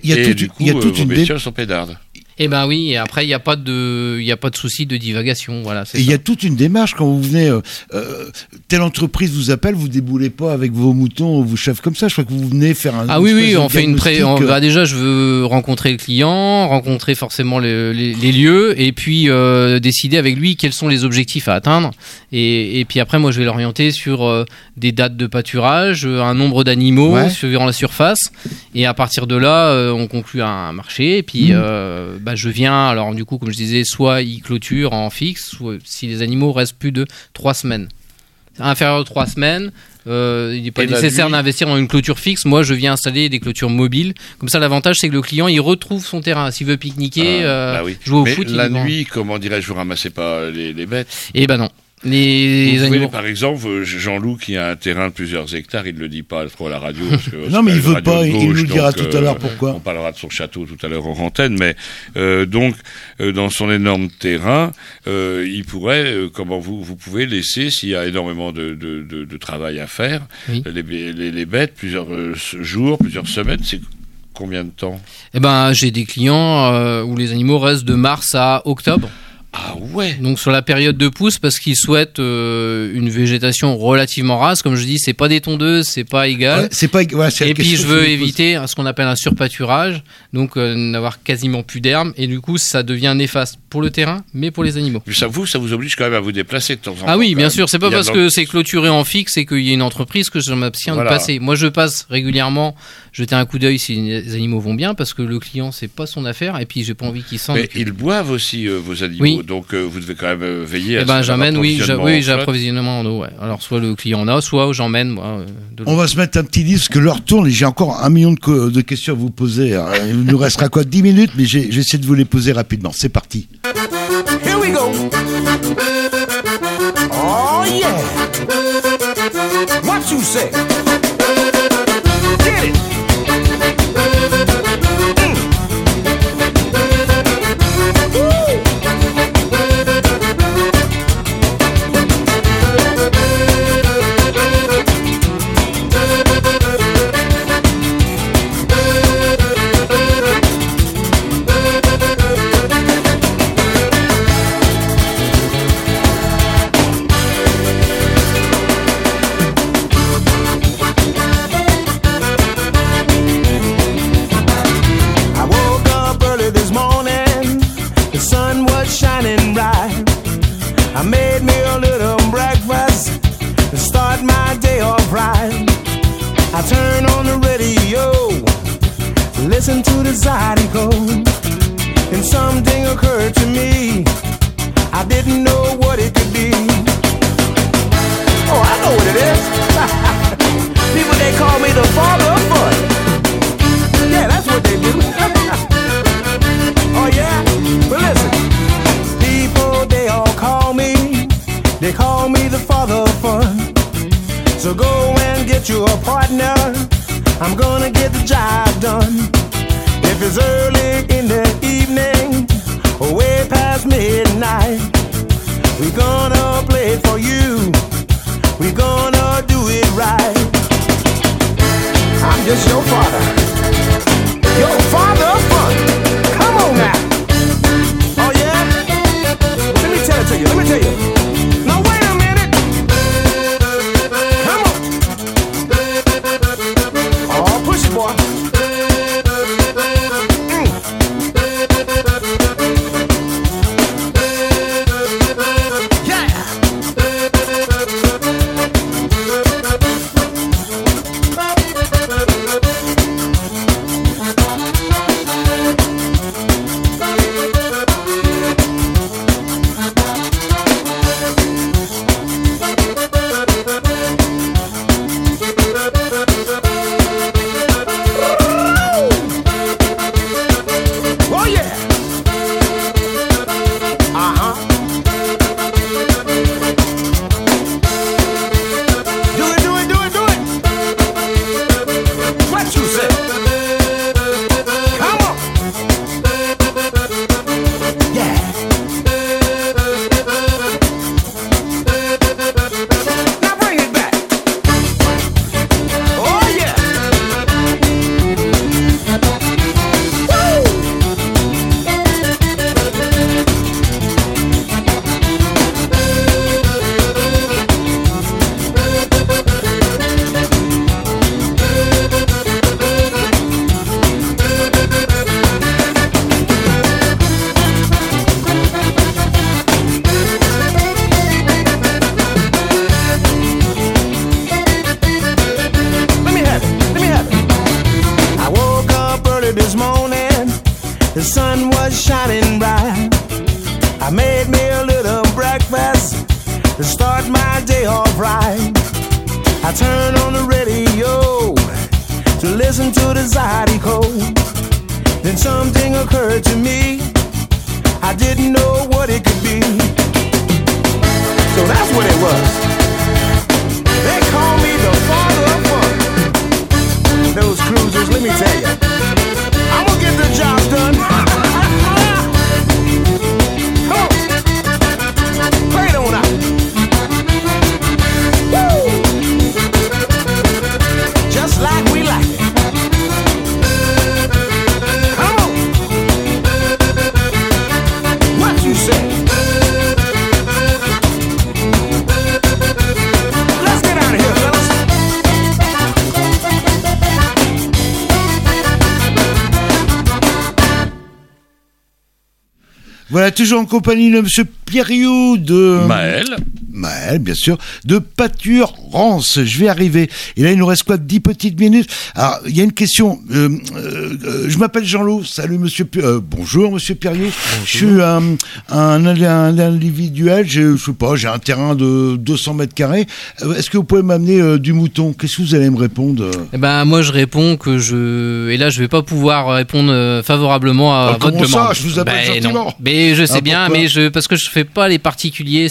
[SPEAKER 3] vos bestioles sont pédardes.
[SPEAKER 11] Eh ben oui, et après il n'y a pas de souci de divagation, voilà.
[SPEAKER 2] Et il y a toute une démarche quand vous venez, telle entreprise vous appelle, vous déboulez pas avec vos moutons ou vos chèvres comme ça. Je crois que vous venez faire un.
[SPEAKER 11] On fait déjà, je veux rencontrer le client, rencontrer forcément les lieux, et puis décider avec lui quels sont les objectifs à atteindre. Et puis après, moi, je vais l'orienter sur des dates de pâturage, un nombre d'animaux suivant la surface, et à partir de là, on conclut un marché, et puis je viens, alors du coup, comme je disais, soit ils clôturent en fixe, soit si les animaux restent plus de 3 semaines. Inférieur aux 3 semaines, il n'est pas nécessaire d'investir dans une clôture fixe. Moi, je viens installer des clôtures mobiles. Comme ça, l'avantage, c'est que le client, il retrouve son terrain. S'il veut pique-niquer, jouer au foot...
[SPEAKER 3] la nuit, comment dirais-je, vous ramassez pas les bêtes?
[SPEAKER 11] Eh ben non. Les animaux.
[SPEAKER 3] Par exemple, Jean-Loup qui a un terrain de plusieurs hectares, il ne le dit pas trop à la radio. Parce que
[SPEAKER 2] non, mais il veut pas, il nous le dira tout à l'heure pourquoi.
[SPEAKER 3] On parlera de son château tout à l'heure en antenne, mais dans son énorme terrain, il pourrait, comment vous pouvez laisser, s'il y a énormément de travail à faire, les bêtes, plusieurs jours, plusieurs semaines, c'est combien de temps?
[SPEAKER 11] Eh ben, j'ai des clients où les animaux restent de mars à octobre.
[SPEAKER 3] Ah ouais.
[SPEAKER 11] Donc sur la période de pousse, parce qu'ils souhaitent une végétation relativement rase, comme je dis, c'est pas des tondeuses, c'est pas égal. Et puis je veux éviter ce qu'on appelle un surpâturage, donc n'avoir quasiment plus d'herbe, et du coup ça devient néfaste pour le terrain, mais pour les animaux.
[SPEAKER 3] Ça vous oblige quand même à vous déplacer de temps en temps.
[SPEAKER 11] Ah oui, bien sûr, c'est pas parce que c'est clôturé en fixe et qu'il y a une entreprise que je m'abstiens de passer. Moi je passe régulièrement, jeter un coup d'œil si les animaux vont bien, parce que le client c'est pas son affaire, et puis j'ai pas envie qu'il sente.
[SPEAKER 3] Mais ils boivent aussi vos animaux.
[SPEAKER 11] Oui.
[SPEAKER 3] Donc vous devez quand même veiller à
[SPEAKER 11] ce que j'amène, j'ai approvisionnement en eau. Ouais. Alors soit le client en a, soit j'emmène moi.
[SPEAKER 2] On va se mettre un petit disque, l'heure tourne et j'ai encore 1 million de questions à vous poser. Il nous restera 10 minutes, mais j'essaie de vous les poser rapidement. C'est parti.
[SPEAKER 1] Here we go. Oh yeah. What you say? Get it. I made me a little breakfast to start my day off right. I turn on the radio, listen to the Zydeco, and something occurred to me. I didn't know what it could be. Oh, I know what it is. People, they call me the father of fun. Yeah, that's what they do. Oh yeah? But listen, people, they all call me. They call me the father of fun. So go and get you a partner. I'm gonna get the job done. If it's early in the evening or way past midnight, we're gonna play it for you. We're gonna do it right. I'm just your father. Your father of fun. Come on now. Oh yeah? Let me tell it to you. Let me tell you. Now wait a minute. Come on. Oh, push it, boy.
[SPEAKER 9] The sun was shining bright. I made me a little breakfast to start my day off right. I turned on the radio to listen to the Zydeco. Then something occurred to me. I didn't know what it could be. So that's what it was. They call me the father of fun. Those cruisers, let me tell you, I'm gonna get the job done. Come on. Play it on out. Woo! Just like we like it. Come on. What you say? Let's get out of here, fellas.
[SPEAKER 2] Voilà, toujours en compagnie de Monsieur Pierriot de...
[SPEAKER 3] Maël,
[SPEAKER 2] bien sûr, de Pâture Rance. Je vais arriver. Et là, il nous reste quoi, 10 petites minutes. Alors, il y a une question. Je m'appelle Jean-Loup. Salut, Monsieur bonjour, Monsieur Pierriot. Bonjour. Je suis un individuel. Je sais pas, j'ai un terrain de 200 mètres carrés. Est-ce que vous pouvez m'amener du mouton? Qu'est-ce que vous allez me répondre?
[SPEAKER 11] Eh ben, moi, je réponds que et là, je vais pas pouvoir répondre favorablement à votre demande.
[SPEAKER 2] Comment ça? Je vous appelle gentiment.
[SPEAKER 11] Non. Mais je sais bien,
[SPEAKER 2] pourquoi?
[SPEAKER 11] mais parce que je fais pas les particuliers,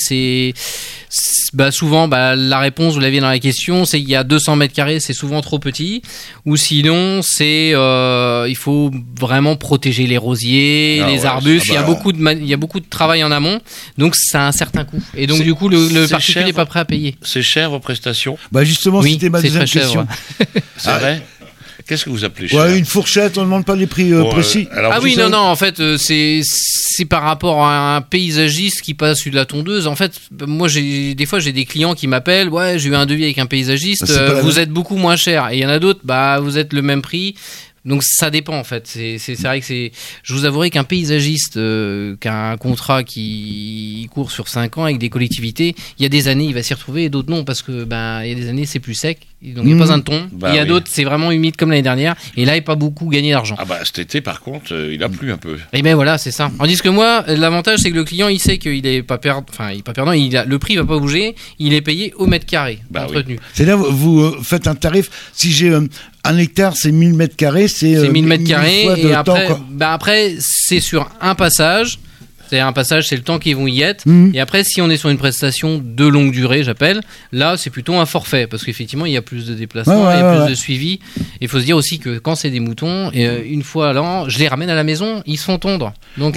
[SPEAKER 11] souvent, la réponse, vous l'aviez dans la question, c'est qu'il y a 200 mètres carrés, c'est souvent trop petit. Ou sinon, il faut vraiment protéger les rosiers, les arbustes. Il y a beaucoup de travail en amont. Donc, ça a un certain coût. Et donc, du coup, le particulier n'est pas prêt à payer.
[SPEAKER 3] C'est cher, vos prestations?
[SPEAKER 2] Justement,
[SPEAKER 11] oui,
[SPEAKER 2] c'était ma deuxième question.
[SPEAKER 3] C'est vrai? Qu'est-ce que vous appelez cher?
[SPEAKER 2] Une fourchette, on ne demande pas les prix précis.
[SPEAKER 11] Non, en fait, c'est par rapport à un paysagiste qui passe sur de la tondeuse. En fait, moi, des fois, j'ai des clients qui m'appellent, j'ai eu un devis avec un paysagiste, vous êtes beaucoup moins cher. Et il y en a d'autres, vous êtes le même prix. Donc ça dépend en fait. C'est vrai que je vous avouerai qu'un paysagiste qui a un contrat qui court sur 5 ans avec des collectivités, il y a des années il va s'y retrouver et d'autres non parce que il y a des années c'est plus sec, donc il n'y a pas un ton. Il y a d'autres c'est vraiment humide comme l'année dernière et là il n'a pas beaucoup gagné d'argent.
[SPEAKER 3] Cet été par contre il a plu un peu.
[SPEAKER 11] Et ben voilà c'est ça. Tandis que moi l'avantage c'est que le client il sait qu'il est pas perdant, le prix va pas bouger, il est payé au mètre carré entretenu.
[SPEAKER 2] Oui. C'est là vous faites un tarif. Si j'ai un hectare, c'est 1000 mètres carrés, c'est
[SPEAKER 11] 1000 mètres carrés, et après,
[SPEAKER 2] temps,
[SPEAKER 11] après, c'est sur un passage. C'est un passage, c'est le temps qu'ils vont y être. Et après, si on est sur une prestation de longue durée, j'appelle, là, c'est plutôt un forfait. Parce qu'effectivement, il y a plus de déplacements, il y a plus de suivi. Il faut se dire aussi que quand c'est des moutons, une fois à l'an, je les ramène à la maison, ils se font tondre. Donc,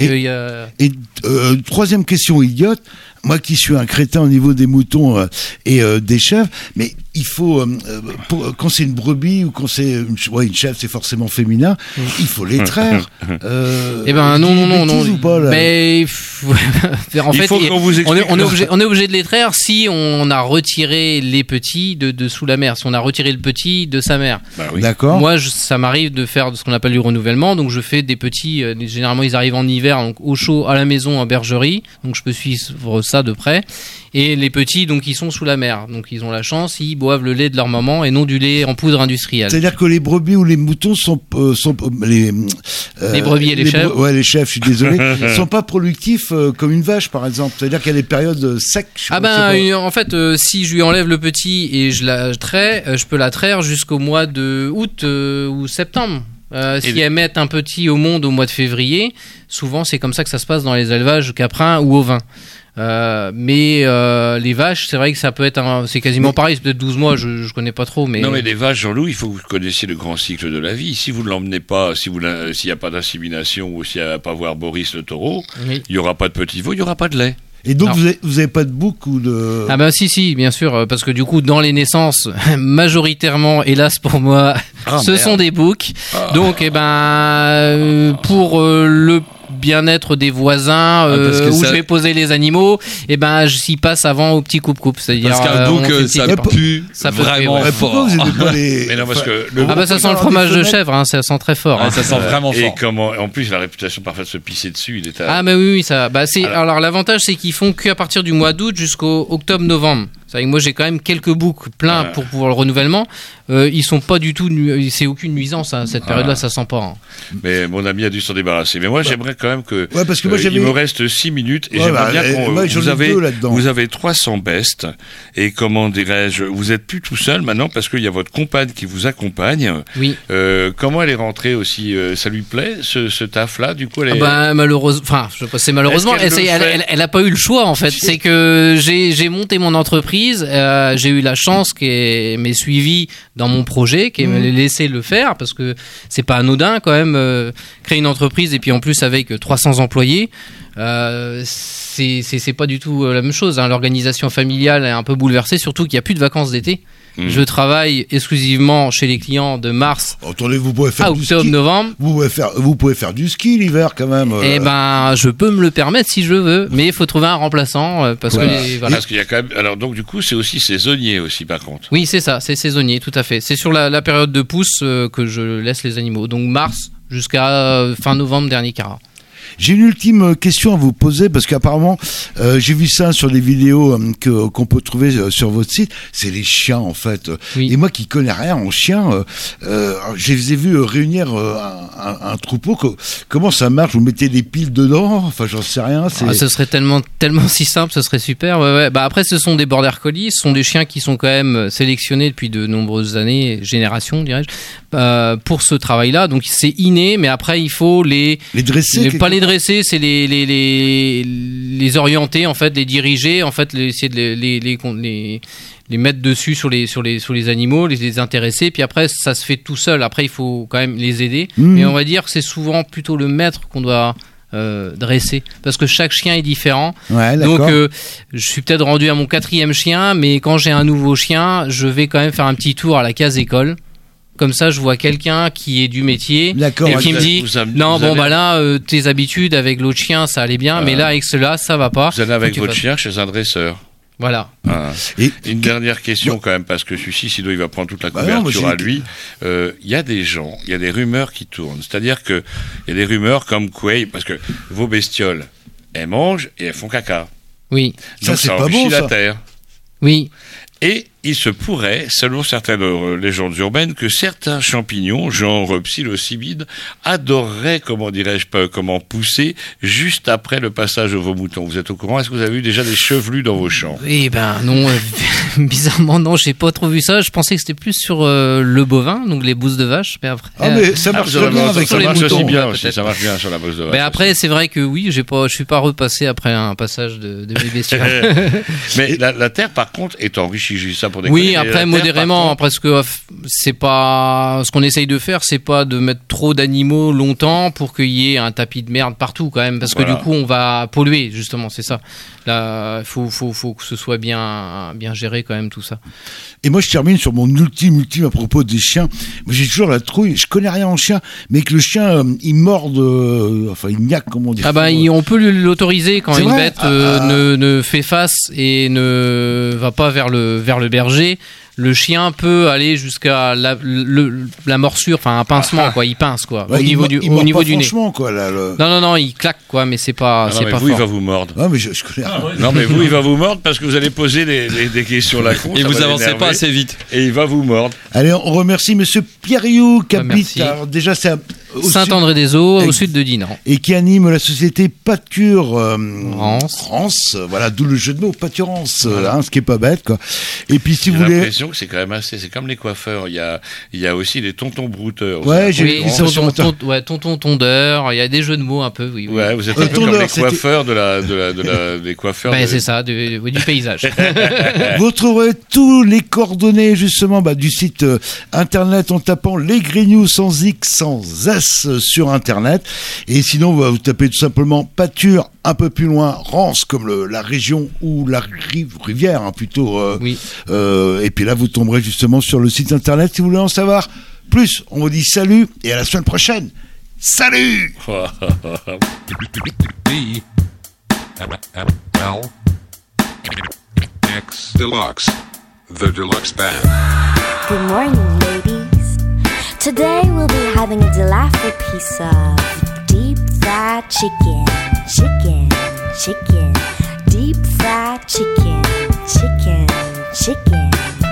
[SPEAKER 2] troisième question idiote. Moi qui suis un crétin au niveau des moutons et des chèvres, mais il faut, quand c'est une brebis ou quand c'est une chèvre, c'est forcément féminin, il faut les traire.
[SPEAKER 11] Non.
[SPEAKER 2] Ou pas, là
[SPEAKER 11] mais en fait, on est obligé de les traire si on a retiré les petits de sous la mère, si on a retiré le petit de sa mère.
[SPEAKER 2] D'accord.
[SPEAKER 11] Moi, ça m'arrive de faire ce qu'on appelle du renouvellement, donc je fais des petits. Généralement, ils arrivent en hiver, donc au chaud à la maison en bergerie, donc je peux suivre ça de près. Et les petits, donc, ils sont sous la mer. Donc, ils ont la chance, ils boivent le lait de leur maman et non du lait en poudre industrielle.
[SPEAKER 2] C'est-à-dire que les brebis ou les moutons sont
[SPEAKER 11] les brebis et les chèvres.
[SPEAKER 2] Les chèvres, je suis désolé, sont pas productifs comme une vache, par exemple. C'est-à-dire qu'il y a des périodes secs.
[SPEAKER 11] En fait, si je lui enlève le petit et je la traite, je peux la traire jusqu'au mois de août ou septembre. Si elles mettent un petit au monde au mois de février, souvent c'est comme ça que ça se passe dans les élevages caprins ou ovins. Mais les vaches, c'est vrai que ça peut être c'est quasiment pareil, c'est peut-être 12 mois, je connais pas trop. Mais...
[SPEAKER 3] Non, mais les vaches, Jean-Loup, il faut que vous connaissiez le grand cycle de la vie. Si vous ne l'emmenez pas, s'il n'y a pas d'insémination ou s'il n'y a pas voir Boris le taureau, il n'y aura pas de petits veaux, il n'y aura pas de lait.
[SPEAKER 2] Et donc vous avez pas de bouc ou de...
[SPEAKER 11] Si, bien sûr, parce que du coup dans les naissances, majoritairement, hélas pour moi, ce sont des boucs. Donc pour le bien-être des voisins où je vais poser les animaux, j'y passe avant au petit coupe-coupe, c'est-à-dire
[SPEAKER 4] parce qu'un bouc ça pue vraiment fort.
[SPEAKER 3] Mais non, parce que
[SPEAKER 11] ça sent le fromage de chèvre, ça sent très fort.
[SPEAKER 4] Ça sent vraiment fort.
[SPEAKER 3] Et comment en plus la réputation parfois de se pisser dessus, il est
[SPEAKER 11] oui, ça. Alors l'avantage c'est qu'ils font qu'à partir du mois d'août jusqu'au octobre-novembre. C'est-à-dire que moi, j'ai quand même quelques boucs pleins pour le renouvellement. Ils sont pas du tout, c'est aucune nuisance à cette période-là, ça sent pas. Hein.
[SPEAKER 3] Mais mon ami a dû s'en débarrasser. Mais moi, j'aimerais quand même que.
[SPEAKER 2] Ouais, parce que moi,
[SPEAKER 3] il me reste 6 minutes et j'aimerais bien qu'on. Vous avez 300 bestes et comment dirais-je, vous êtes plus tout seul maintenant parce qu'il y a votre compagne qui vous accompagne.
[SPEAKER 11] Oui.
[SPEAKER 3] Comment elle est rentrée aussi ça lui plaît ce taf-là du coup elle est...
[SPEAKER 11] c'est malheureusement. Elle a pas eu le choix en fait. C'est que j'ai monté mon entreprise. J'ai eu la chance qu'elle m'ait suivi dans mon projet, qu'elle m'ait laissé le faire parce que c'est pas anodin quand même créer une entreprise et puis en plus avec 300 employés. C'est pas du tout la même chose. Hein. L'organisation familiale est un peu bouleversée, surtout qu'il n'y a plus de vacances d'été. Je travaille exclusivement chez les clients de mars
[SPEAKER 2] vous pouvez faire
[SPEAKER 11] à octobre-novembre.
[SPEAKER 2] Vous pouvez faire du ski l'hiver quand même.
[SPEAKER 11] Eh ben, je peux me le permettre si je veux, mais il faut trouver un remplaçant parce que
[SPEAKER 3] parce qu'il y a quand même. Alors donc du coup, c'est aussi saisonnier aussi par contre.
[SPEAKER 11] Oui, c'est ça, c'est saisonnier, tout à fait. C'est sur la période de pousse que je laisse les animaux. Donc mars jusqu'à fin novembre dernier carat.
[SPEAKER 2] J'ai une ultime question à vous poser parce qu'apparemment j'ai vu ça sur des vidéos qu'on peut trouver sur votre site. C'est les chiens en fait. Oui. Et moi qui connais rien en chiens, je les ai vus réunir un troupeau. Comment ça marche? Vous mettez des piles dedans? Enfin, j'en sais rien.
[SPEAKER 11] Ce serait tellement si simple, ce serait super. Ouais. Bah après, ce sont des border collies. Ce sont des chiens qui sont quand même sélectionnés depuis de nombreuses années, générations, dirais-je, pour ce travail-là. Donc c'est inné, mais après il faut les
[SPEAKER 2] dresser.
[SPEAKER 11] Pas les dresser, c'est les orienter en fait, les diriger en fait, essayer de les mettre dessus sur les animaux, les intéresser, puis après ça se fait tout seul. Après il faut quand même les aider, mais on va dire que c'est souvent plutôt le maître qu'on doit dresser parce que chaque chien est différent.
[SPEAKER 2] Ouais,
[SPEAKER 11] donc je suis peut-être rendu à mon 4e chien, mais quand j'ai un nouveau chien, je vais quand même faire un petit tour à la case école. Comme ça, je vois quelqu'un qui est du métier et qui me dit tes habitudes avec l'autre chien, ça allait bien, mais là, avec cela, ça va pas.
[SPEAKER 3] Vous allez avec votre chien chez un dresseur.
[SPEAKER 11] Voilà.
[SPEAKER 3] Et une dernière question quand même, parce que celui-ci, sinon il va prendre toute la couverture à lui. Il y a des gens, il y a des rumeurs qui tournent. C'est-à-dire qu'il y a des rumeurs comme quoi, parce que vos bestioles, elles mangent et elles font caca.
[SPEAKER 11] Oui.
[SPEAKER 3] Donc ça enrichit la terre.
[SPEAKER 11] Oui.
[SPEAKER 3] Et il se pourrait, selon certaines légendes urbaines, que certains champignons, genre psilocybine, adoreraient, comment pousser juste après le passage de vos moutons. Vous êtes au courant? Est-ce que vous avez eu déjà des chevelus dans vos champs?
[SPEAKER 11] Eh ben non, bizarrement non, j'ai pas trop vu ça. Je pensais que c'était plus sur le bovin, donc les bousses de vache. Mais après,
[SPEAKER 2] mais ça marche bien avec
[SPEAKER 3] les moutons. Aussi bien,
[SPEAKER 11] ça
[SPEAKER 3] marche bien sur la bosse de vache.
[SPEAKER 11] Mais après, c'est vrai que oui, je suis pas repassé après un passage de mes bestioles.
[SPEAKER 3] Mais la terre, par contre, est enrichie. Ça pour
[SPEAKER 11] oui, après modérément, parce que c'est pas ce qu'on essaye de faire, c'est pas de mettre trop d'animaux longtemps pour qu'il y ait un tapis de merde partout quand même, parce que du coup on va polluer justement, c'est ça. Là, faut que ce soit bien géré quand même tout ça.
[SPEAKER 2] Et moi je termine sur mon ultime à propos des chiens. Moi j'ai toujours la trouille, je connais rien en chien, mais que le chien il morde, il niaque, comment on dit.
[SPEAKER 11] Ah bah on peut l'autoriser quand une bête ne fait face et ne va pas vers le berger. Le chien peut aller jusqu'à la morsure, enfin un pincement quoi, il pince quoi,
[SPEAKER 2] ouais, au niveau du nez.
[SPEAKER 11] Quoi, non, il claque quoi, mais c'est pas
[SPEAKER 3] fort.
[SPEAKER 11] Il
[SPEAKER 3] va vous mordre.
[SPEAKER 2] Non mais je connais rien.
[SPEAKER 3] Non mais il va vous mordre parce que vous allez poser des questions là con.
[SPEAKER 4] Et vous avancez pas assez vite.
[SPEAKER 3] Et il va vous mordre.
[SPEAKER 2] Allez, on remercie monsieur Pierriou qui habite déjà c'est
[SPEAKER 11] Saint-André-des-Eaux, au sud de Dinan.
[SPEAKER 2] Et qui anime la société Pâture
[SPEAKER 11] Rance.
[SPEAKER 2] Voilà, d'où le jeu de mots, Pâturance, ce qui est pas bête quoi. Et puis si vous voulez,
[SPEAKER 3] l'impression que c'est quand même c'est comme les coiffeurs, il y a aussi les tontons brouteurs.
[SPEAKER 2] Ouais,
[SPEAKER 11] tonton tondeur, il y a des jeux de mots un peu, oui.
[SPEAKER 3] Ouais, vous êtes un peu comme les coiffeurs des coiffeurs.
[SPEAKER 11] C'est ça, du paysage.
[SPEAKER 2] Vous trouverez tous les coordonnées justement du site internet en tapant les Grignoux sans X sans S sur internet, et sinon vous tapez tout simplement Pâture un peu plus loin Rance comme la région ou la rivière plutôt et puis là vous tomberez justement sur le site internet si vous voulez en savoir plus. On vous dit salut et à la semaine prochaine. Salut.
[SPEAKER 13] Deluxe, the Deluxe Band.
[SPEAKER 8] Good morning, ladies. Today we'll be having a delightful piece of deep fried chicken. Deep fried chicken. chicken.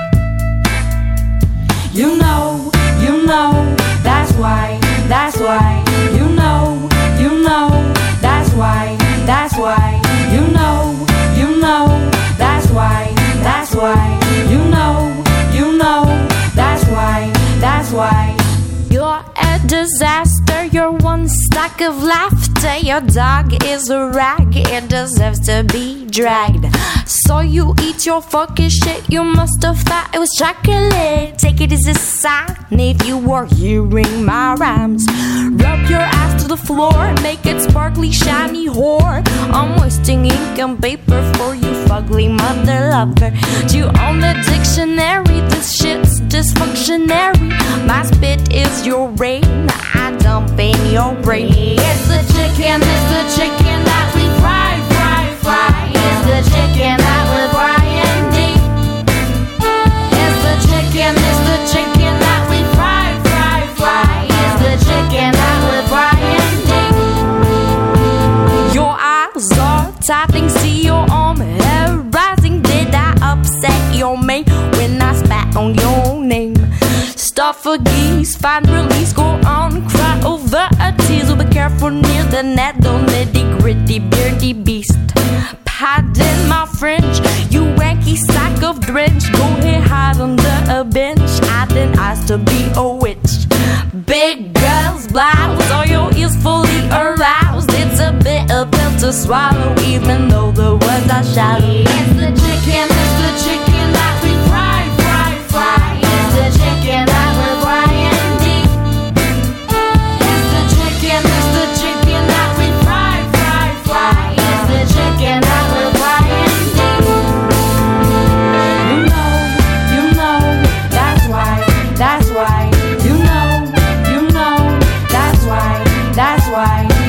[SPEAKER 12] You know, that's why, you know, that's why, you know, that's why, you know, that's why.
[SPEAKER 8] You're a disaster, you're one stack of laughter. Your dog is a rag, it deserves to be dragged. So you eat your fucking shit, you must have thought it was chocolate. Take it as a sign if you were hearing my rhymes. Rub your ass to the floor, make it sparkly, shiny whore. I'm wasting ink and paper for you fugly mother lover. You own the dictionary, this shit's dysfunctionary. My spit is your rain, I dump in your brain.
[SPEAKER 12] It's the chicken that we fry. It's the chicken that we fry and deep. It's the chicken that we fry. It's the chicken that we fry and deep.
[SPEAKER 8] Your eyes are tapping, see your arm hair rising. Did I upset your mate when I spat on your name? Stuff a geese, find release, go on, cry over a tease. Oh, be careful near the net, don't nitty gritty, beardy beast. Pardon my French, you wanky sack of drench. Go ahead, hide under a bench. I didn't ask to be a witch. Big girl's blouse, all your ears fully aroused. It's a bitter pill to swallow, even though the words are shallow.
[SPEAKER 12] It's the chicken that we fry. It's the chicken that we fry and deep. It's the chicken that we fry. It's the chicken that we fry and deep. You know, that's why, you know, that's why.